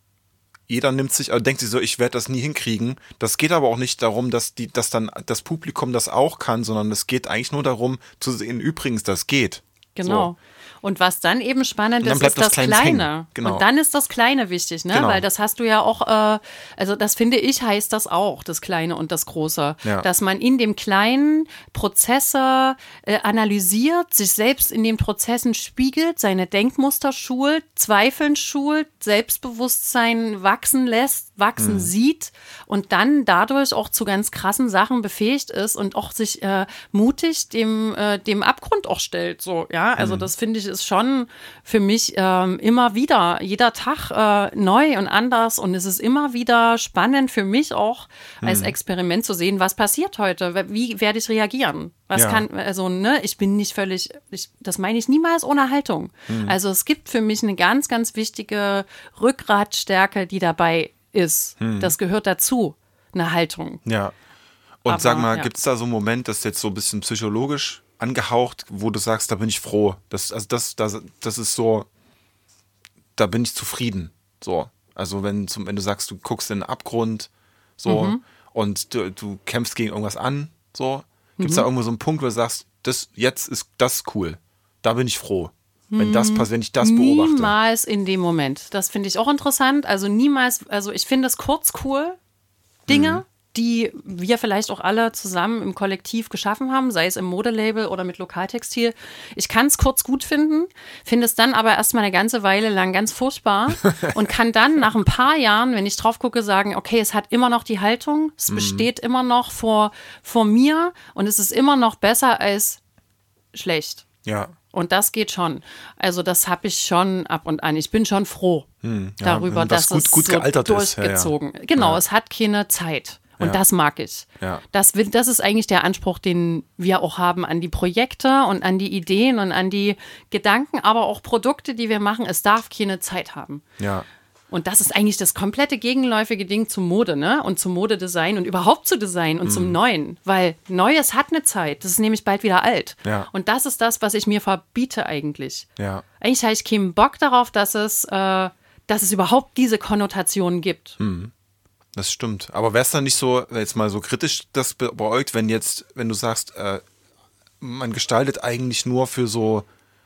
jeder nimmt sich, also denkt sich so, ich werde das nie hinkriegen. Das geht aber auch nicht darum, dass die, dass dann das Publikum das auch kann, sondern es geht eigentlich nur darum, zu sehen, übrigens, das geht. Genau. So. Und was dann eben spannend ist, ist das Kleine. Genau. Und dann ist das Kleine wichtig, ne? Genau. Weil das hast du ja auch, äh, also das finde ich, heißt das auch, das Kleine und das Große. Ja. Dass man in dem Kleinen Prozesse äh, analysiert, sich selbst in den Prozessen spiegelt, seine Denkmuster schult, Zweifeln schult, Selbstbewusstsein wachsen lässt, wachsen mhm. sieht und dann dadurch auch zu ganz krassen Sachen befähigt ist und auch sich äh, mutig dem, äh, dem Abgrund auch stellt. So, ja, also mhm. das finde ich ist schon für mich ähm, immer wieder, jeder Tag äh, neu und anders und es ist immer wieder spannend für mich auch als mhm. Experiment zu sehen, was passiert heute, wie werde ich reagieren, was ja. kann, also ne, ich bin nicht völlig, ich, das meine ich niemals ohne Haltung. Mhm. Also es gibt für mich eine ganz, ganz wichtige Rückgratstärke, die dabei ist. Mhm. Das gehört dazu, eine Haltung. Ja. Und aber, sag mal, ja. gibt es da so einen Moment, das ist jetzt so ein bisschen psychologisch angehaucht, wo du sagst, da bin ich froh. Das, also das, das, das ist so, da bin ich zufrieden. So. Also wenn, zum, wenn du sagst, du guckst in den Abgrund so mhm. und du, du kämpfst gegen irgendwas an, so, gibt es mhm. da irgendwo so einen Punkt, wo du sagst, das, jetzt ist das cool. Da bin ich froh. Wenn das passiert, wenn ich das beobachte. Niemals in dem Moment. Das finde ich auch interessant. Also niemals, also ich finde es kurz cool, Dinge, mhm. die wir vielleicht auch alle zusammen im Kollektiv geschaffen haben, sei es im Modelabel oder mit Lokaltextil. Ich kann es kurz gut finden, finde es dann aber erstmal eine ganze Weile lang ganz furchtbar und kann dann nach ein paar Jahren, wenn ich drauf gucke, sagen, okay, es hat immer noch die Haltung, es mhm. besteht immer noch vor, vor mir und es ist immer noch besser als schlecht. Ja. Und das geht schon. Also das habe ich schon ab und an. Ich bin schon froh hm, ja, darüber, dass gut, es gut so gealtert durchgezogen ist. Ja, ja. Genau, ja. es hat keine Zeit. Und ja. das mag ich. Ja. Das, will, das ist eigentlich der Anspruch, den wir auch haben an die Projekte und an die Ideen und an die Gedanken, aber auch Produkte, die wir machen. Es darf keine Zeit haben. Ja. Und das ist eigentlich das komplette gegenläufige Ding zum Mode, ne? Und zum Modedesign und überhaupt zu Design und mm. zum Neuen. Weil Neues hat eine Zeit. Das ist nämlich bald wieder alt. Ja. Und das ist das, was ich mir verbiete eigentlich. Ja. Eigentlich habe ich keinen Bock darauf, dass es, äh, dass es überhaupt diese Konnotationen gibt. Mm. Das stimmt. Aber wäre es dann nicht so, jetzt mal so kritisch das beäugt, wenn jetzt, wenn du sagst, äh, man gestaltet eigentlich nur für so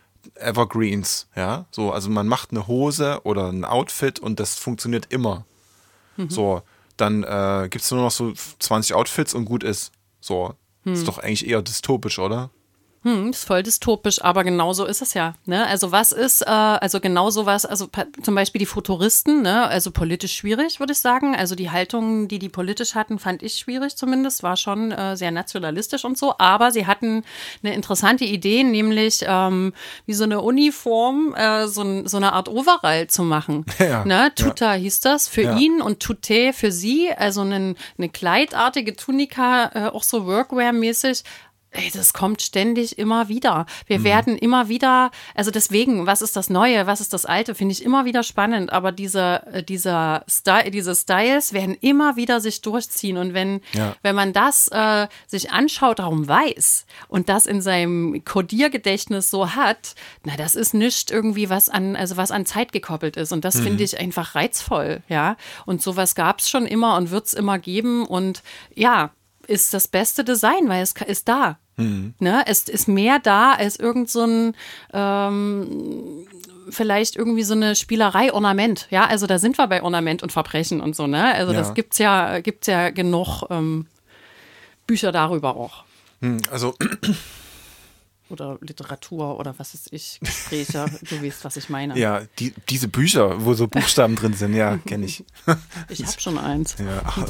Evergreens, ja, so, also man macht eine Hose oder ein Outfit und das funktioniert immer. Mhm. So, dann äh, gibt es nur noch so zwanzig Outfits und gut ist. So, mhm. ist doch eigentlich eher dystopisch, oder? Hm, ist voll dystopisch, aber genau so ist es ja. Ne? Also was ist, äh, also genau sowas, also pa- zum Beispiel die Futuristen, ne? Also politisch schwierig, würde ich sagen. Also die Haltung, die die politisch hatten, fand ich schwierig zumindest, war schon äh, sehr nationalistisch und so. Aber sie hatten eine interessante Idee, nämlich ähm, wie so eine Uniform, äh, so, ein, so eine Art Overall zu machen. Ja, ne? Tuta ja. hieß das für ja. ihn und Tute für sie, also einen, eine kleidartige Tunika, äh, auch so Workwear-mäßig. Ey, das kommt ständig immer wieder. Wir mhm. werden immer wieder, also deswegen, was ist das Neue, was ist das Alte, finde ich immer wieder spannend. Aber diese, dieser Sty- diese Styles werden immer wieder sich durchziehen. Und wenn, ja. wenn man das äh, sich anschaut, darum weiß und das in seinem Kodiergedächtnis so hat, na, das ist nicht irgendwie was an, also was an Zeit gekoppelt ist. Und das mhm. finde ich einfach reizvoll, ja. Und sowas gab es schon immer und wird es immer geben. Und ja, ist das beste Design, weil es ist da. Mhm. Ne? Es ist mehr da als irgend so ein ähm, vielleicht irgendwie so eine Spielerei Ornament. Ja, also da sind wir bei Ornament und Verbrechen und so, ne? Also ja. das gibt's ja, gibt's ja genug ähm, Bücher darüber auch. Mhm, also oder Literatur oder was weiß ich, Gespräche, du weißt, was ich meine. Ja, die, diese Bücher, wo so Buchstaben drin sind, ja, kenne ich. Ich habe schon eins. Ja.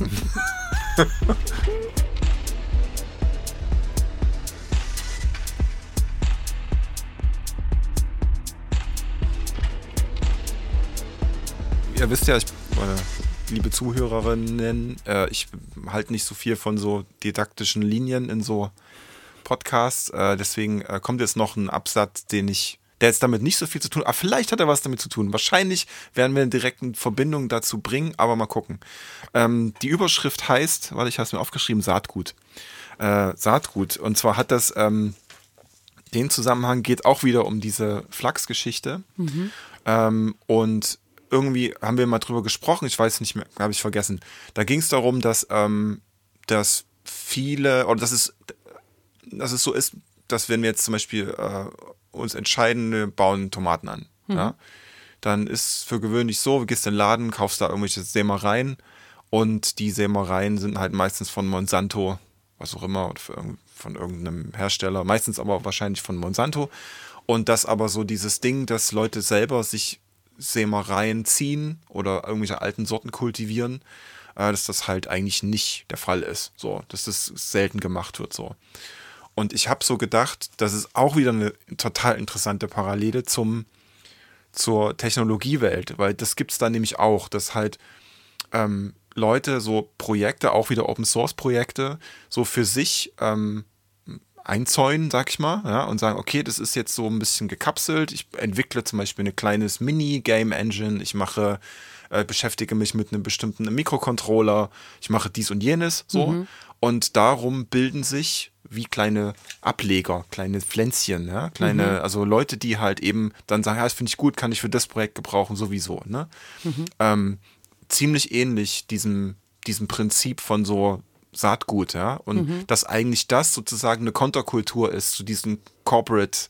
Ihr wisst ja, ich, meine liebe Zuhörerinnen, äh, ich halte nicht so viel von so didaktischen Linien in so Podcasts. Äh, deswegen äh, kommt jetzt noch ein Absatz, den ich, der jetzt damit nicht so viel zu tun hat. Aber vielleicht hat er was damit zu tun. Wahrscheinlich werden wir eine direkte Verbindung dazu bringen, aber mal gucken. Ähm, die Überschrift heißt, warte, ich habe es mir aufgeschrieben, Saatgut. Äh, Saatgut. Und zwar hat das ähm, den Zusammenhang, geht auch wieder um diese Flachs-Geschichte. Mhm. Ähm, und irgendwie haben wir mal drüber gesprochen, ich weiß nicht mehr, habe ich vergessen. Da ging es darum, dass, ähm, dass viele, oder dass es, dass es so ist, dass wenn wir jetzt zum Beispiel äh, uns entscheiden, wir bauen Tomaten an, mhm. ja, dann ist für gewöhnlich so, du gehst in den Laden, kaufst da irgendwelche Sämereien und die Sämereien sind halt meistens von Monsanto, was auch immer, oder von irgendeinem Hersteller, meistens aber wahrscheinlich von Monsanto. Und das aber so dieses Ding, dass Leute selber sich Sämereien ziehen oder irgendwelche alten Sorten kultivieren, äh, dass das halt eigentlich nicht der Fall ist. So, dass das selten gemacht wird. So. Und ich habe so gedacht, das ist auch wieder eine total interessante Parallele zum, zur Technologiewelt, weil das gibt es da nämlich auch, dass halt ähm, Leute so Projekte, auch wieder Open-Source-Projekte, so für sich ähm, einzäunen, sag ich mal, ja, und sagen, okay, das ist jetzt so ein bisschen gekapselt. Ich entwickle zum Beispiel ein kleines Mini-Game-Engine. Ich mache, äh, beschäftige mich mit einem bestimmten Mikrocontroller. Ich mache dies und jenes, so. Mhm. Und darum bilden sich wie kleine Ableger, kleine Pflänzchen, ja, kleine, mhm. also Leute, die halt eben dann sagen, ja, das finde ich gut, kann ich für das Projekt gebrauchen, sowieso, ne? Mhm. Ähm, ziemlich ähnlich diesem, diesem Prinzip von so Saatgut, ja, und mhm. dass eigentlich das sozusagen eine Konterkultur ist zu diesen Corporate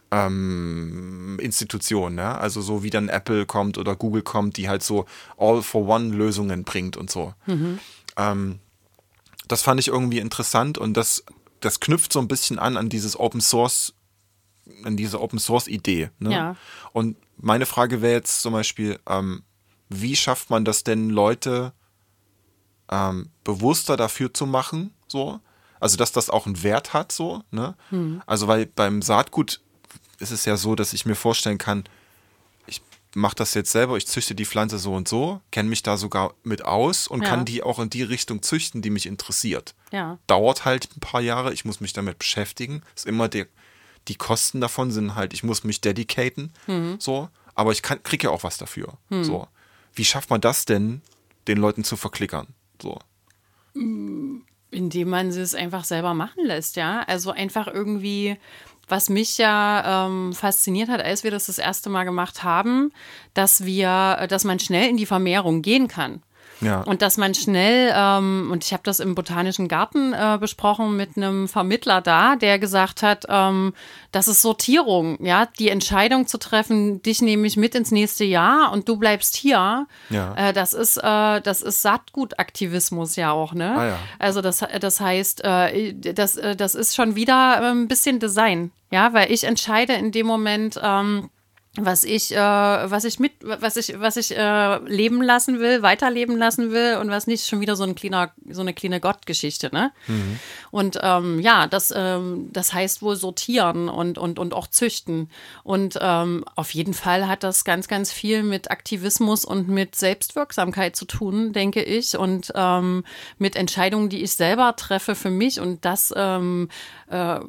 ähm, Institutionen, ja, also so wie dann Apple kommt oder Google kommt, die halt so All-for-One-Lösungen bringt und so. Mhm. Ähm, das fand ich irgendwie interessant und das, das knüpft so ein bisschen an an dieses Open Source, an diese Open Source Idee, ne? Ja. Und meine Frage wäre jetzt zum Beispiel, ähm, wie schafft man das denn, Leute Ähm, bewusster dafür zu machen, so, also dass das auch einen Wert hat, so, ne? Hm. Also weil beim Saatgut ist es ja so, dass ich mir vorstellen kann, ich mache das jetzt selber, ich züchte die Pflanze so und so, kenne mich da sogar mit aus und ja. kann die auch in die Richtung züchten, die mich interessiert. Ja. Dauert halt ein paar Jahre, ich muss mich damit beschäftigen, ist immer der, die Kosten davon sind halt, ich muss mich dedicaten, mhm. so, aber ich kann, kriege ja auch was dafür, mhm. so. Wie schafft man das denn, den Leuten zu verklickern? So. Indem man es einfach selber machen lässt, ja. Also einfach irgendwie, was mich ja ähm, fasziniert hat, als wir das das erste Mal gemacht haben, dass wir, dass man schnell in die Vermehrung gehen kann. Ja. Und dass man schnell, ähm, und ich habe das im Botanischen Garten äh, besprochen mit einem Vermittler da, der gesagt hat, ähm, das ist Sortierung, ja, die Entscheidung zu treffen, dich nehme ich mit ins nächste Jahr und du bleibst hier, ja. äh, das ist, äh, das ist Saatgutaktivismus ja auch, ne? Ah, ja. Also das, das heißt, äh, das, das ist schon wieder ein bisschen Design, ja, weil ich entscheide in dem Moment, ähm, was ich, äh, was ich mit, was ich, was ich äh, leben lassen will, weiterleben lassen will und was nicht schon wieder so ein kleiner, so eine kleine Gottgeschichte, ne? Mhm. Und ähm, ja, das, ähm, das heißt wohl sortieren und und und auch züchten. Und ähm, auf jeden Fall hat das ganz, ganz viel mit Aktivismus und mit Selbstwirksamkeit zu tun, denke ich, und ähm, mit Entscheidungen, die ich selber treffe für mich und das ähm, äh,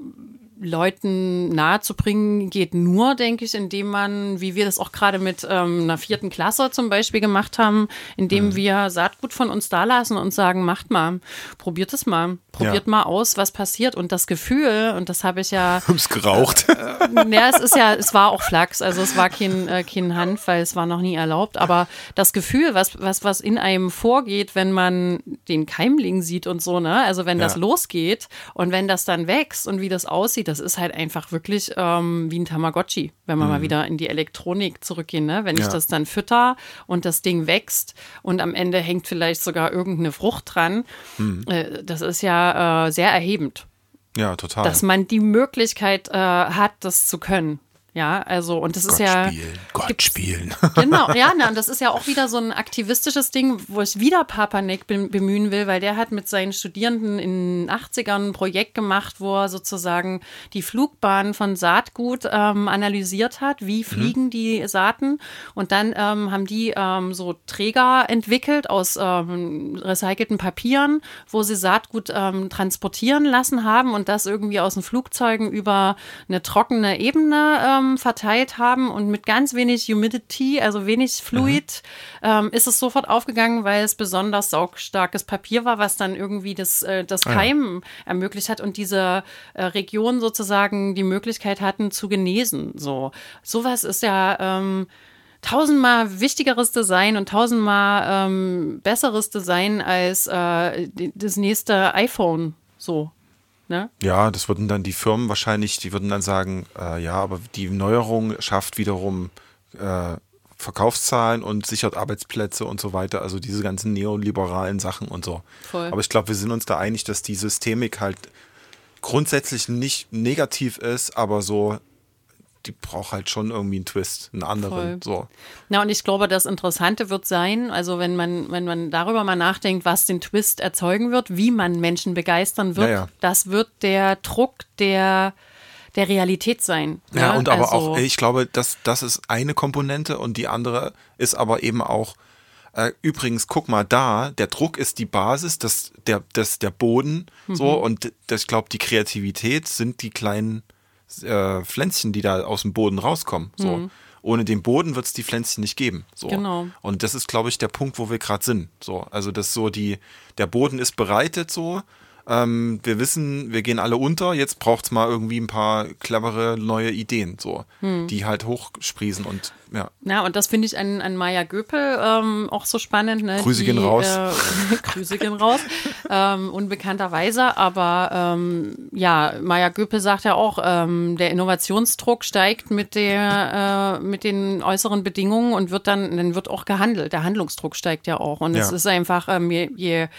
Leuten nahezubringen, geht nur, denke ich, indem man, wie wir das auch gerade mit ähm, einer vierten Klasse zum Beispiel gemacht haben, indem mhm. wir Saatgut von uns dalassen und sagen, macht mal, probiert es mal, probiert ja. mal aus, was passiert. Und das Gefühl, und das habe ich ja... Hab's geraucht. Äh, ja, es ist ja, es war auch Flachs, also es war kein, äh, kein Hanf, weil es war noch nie erlaubt, aber das Gefühl, was, was, was in einem vorgeht, wenn man den Keimling sieht und so, ne, also wenn ja. das losgeht und wenn das dann wächst und wie das aussieht, das ist halt einfach wirklich ähm, wie ein Tamagotchi, wenn wir mhm. mal wieder in die Elektronik zurückgehen, ne? Wenn ja. ich das dann fütter und das Ding wächst und am Ende hängt vielleicht sogar irgendeine Frucht dran, mhm. äh, das ist ja äh, sehr erhebend. Ja, total. Dass man die Möglichkeit äh, hat, das zu können. Ja, also, und das ist Gott ja. Spielen, Gott spielen. Genau, ja, na, und das ist ja auch wieder so ein aktivistisches Ding, wo ich wieder Papanek bemühen will, weil der hat mit seinen Studierenden in den achtzigern ein Projekt gemacht, wo er sozusagen die Flugbahn von Saatgut ähm, analysiert hat. Wie fliegen mhm. die Saaten? Und dann ähm, haben die ähm, so Träger entwickelt aus ähm, recycelten Papieren, wo sie Saatgut ähm, transportieren lassen haben und das irgendwie aus den Flugzeugen über eine trockene Ebene ähm, verteilt haben und mit ganz wenig Humidity, also wenig Fluid, mhm. ähm, ist es sofort aufgegangen, weil es besonders saugstarkes Papier war, was dann irgendwie das, äh, das Keimen ah, ja. ermöglicht hat und diese äh, Region sozusagen die Möglichkeit hatten zu genesen. So, sowas ist ja ähm, tausendmal wichtigeres Design und tausendmal ähm, besseres Design als äh, das nächste iPhone. So. Ne? Ja, das würden dann die Firmen wahrscheinlich, die würden dann sagen, äh, ja, aber die Neuerung schafft wiederum äh, Verkaufszahlen und sichert Arbeitsplätze und so weiter, also diese ganzen neoliberalen Sachen und so. Voll. Aber ich glaube, wir sind uns da einig, dass die Systemik halt grundsätzlich nicht negativ ist, aber so, die braucht halt schon irgendwie einen Twist, einen anderen. So. Na, und ich glaube, das Interessante wird sein, also wenn man, wenn man darüber mal nachdenkt, was den Twist erzeugen wird, wie man Menschen begeistern wird, ja, ja. das wird der Druck der, der Realität sein. Ja, ne? und aber also, auch, ich glaube, das, das ist eine Komponente und die andere ist aber eben auch, äh, übrigens, guck mal da, der Druck ist die Basis, das, der, das, der Boden, mhm. so, und das, ich glaube, die Kreativität sind die kleinen Äh, Pflänzchen, die da aus dem Boden rauskommen. So. Mhm. Ohne den Boden wird es die Pflänzchen nicht geben. So. Genau. Und das ist, glaube ich, der Punkt, wo wir gerade sind. So. Also das so die, der Boden ist bereitet so. Ähm, wir wissen, wir gehen alle unter, jetzt braucht es mal irgendwie ein paar clevere neue Ideen, so, hm. die halt hochsprießen und ja. Ja, und das finde ich an, an Maya Göpel ähm, auch so spannend. Ne? Grüße die, gehen raus. Äh, Grüße gehen raus, ähm, unbekannterweise, aber ähm, ja, Maya Göpel sagt ja auch, ähm, der Innovationsdruck steigt mit der, äh, mit den äußeren Bedingungen und wird dann, dann wird auch gehandelt, der Handlungsdruck steigt ja auch und ja. es ist einfach, ähm, je, je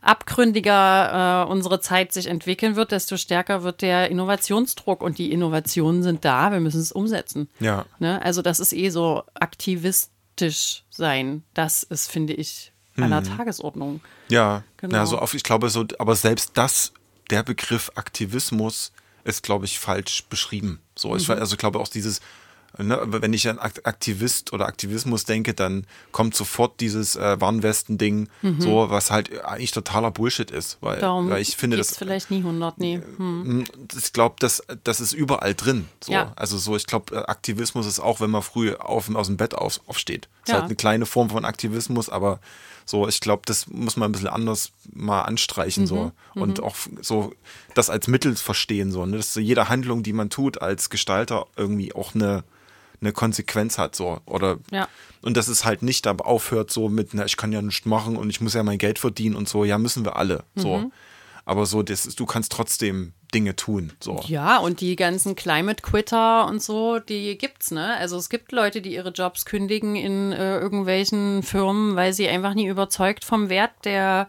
abgründiger äh, unsere Zeit sich entwickeln wird, desto stärker wird der Innovationsdruck und die Innovationen sind da, wir müssen es umsetzen. Ja. Ne? Also das ist eh so aktivistisch sein. Das ist, finde ich, an der hm. Tagesordnung. Ja, genau. Ja, so auf, ich glaube so, aber selbst das, der Begriff Aktivismus ist, glaube ich, falsch beschrieben. So, mhm. ich, also ich glaube auch dieses, ne, wenn ich an Aktivist oder Aktivismus denke, dann kommt sofort dieses äh, Warnwesten-Ding, mhm. so, was halt eigentlich totaler Bullshit ist. Weil, Darum weil ich finde, das vielleicht nie hundert, nee. Hm. Ich glaube, das, das ist überall drin. So. Ja. Also so, ich glaube, Aktivismus ist auch, wenn man früh auf, aus dem Bett auf, aufsteht. Das ja. ist halt eine kleine Form von Aktivismus, aber so, ich glaube, das muss man ein bisschen anders mal anstreichen, mhm. so. Und mhm. auch so das als Mittel verstehen, so, ne? Dass so jede Handlung, die man tut als Gestalter, irgendwie auch eine eine Konsequenz hat, so, oder, ja. und dass es halt nicht dabei aufhört, so mit, na, ich kann ja nichts machen und ich muss ja mein Geld verdienen und so, ja, müssen wir alle, so, mhm. aber so, das ist, du kannst trotzdem Dinge tun, so. Ja, und die ganzen Climate Quitter und so, die gibt's, ne, also es gibt Leute, die ihre Jobs kündigen in äh, irgendwelchen Firmen, weil sie einfach nie überzeugt vom Wert der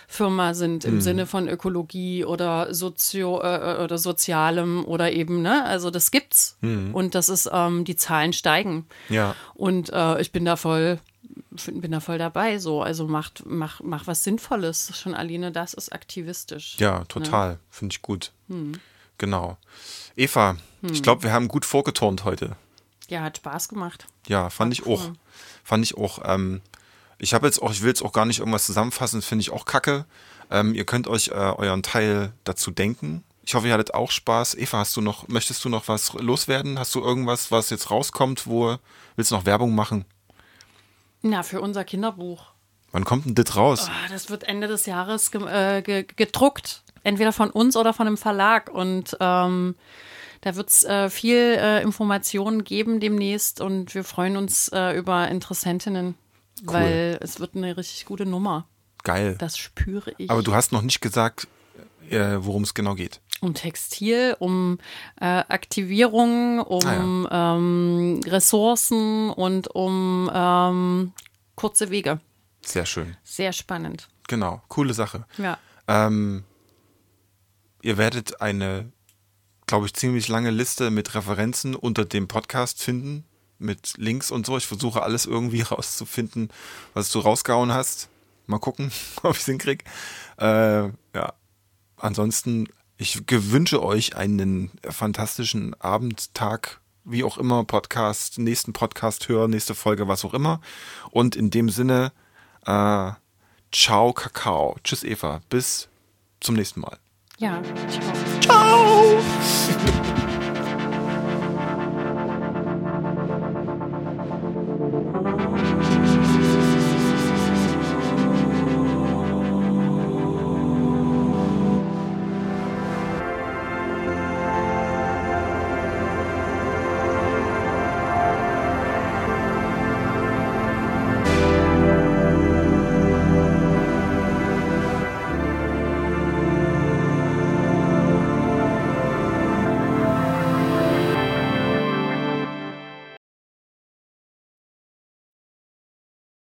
Firma sind im mhm. Sinne von Ökologie oder Sozio äh, oder Sozialem oder eben, ne, also das gibt's mhm. und das ist, ähm, die Zahlen steigen. Ja. Und äh, ich bin da voll, bin da voll dabei, so, also macht, mach, mach was Sinnvolles. Schon alleine das ist aktivistisch. Ja, total, ne? Finde ich gut. Hm. Genau. Eva, hm. ich glaube, wir haben gut vorgeturnt heute. Ja, hat Spaß gemacht. Ja, fand ich auch. Fand ich auch. Ähm, ich habe jetzt auch, ich will jetzt auch gar nicht irgendwas zusammenfassen, finde ich auch kacke. Ähm, ihr könnt euch äh, euren Teil dazu denken. Ich hoffe, ihr hattet auch Spaß. Eva, hast du noch, möchtest du noch was loswerden? Hast du irgendwas, was jetzt rauskommt, wo willst du noch Werbung machen? Na, für unser Kinderbuch. Wann kommt denn das raus? Oh, das wird Ende des Jahres ge- äh, ge- gedruckt. Entweder von uns oder von einem Verlag. Und ähm, da wird es äh, viel äh, Informationen geben demnächst. Und wir freuen uns äh, über Interessentinnen, cool. weil es wird eine richtig gute Nummer. Geil. Das spüre ich. Aber du hast noch nicht gesagt, äh, worum es genau geht. Um Textil, um äh, Aktivierung, um ah, ja. ähm, Ressourcen und um ähm, kurze Wege. Sehr schön. Sehr spannend. Genau, coole Sache. Ja. Ähm, ihr werdet eine, glaube ich, ziemlich lange Liste mit Referenzen unter dem Podcast finden, mit Links und so. Ich versuche alles irgendwie rauszufinden, was du rausgehauen hast. Mal gucken, ob ich es hinkriege. Äh, ja, ansonsten, ich wünsche euch einen fantastischen Abend, Tag, wie auch immer, Podcast, nächsten Podcast hören, nächste Folge, was auch immer. Und in dem Sinne, äh, ciao, Kakao. Tschüss, Eva. Bis zum nächsten Mal. Ja, ciao. Ciao.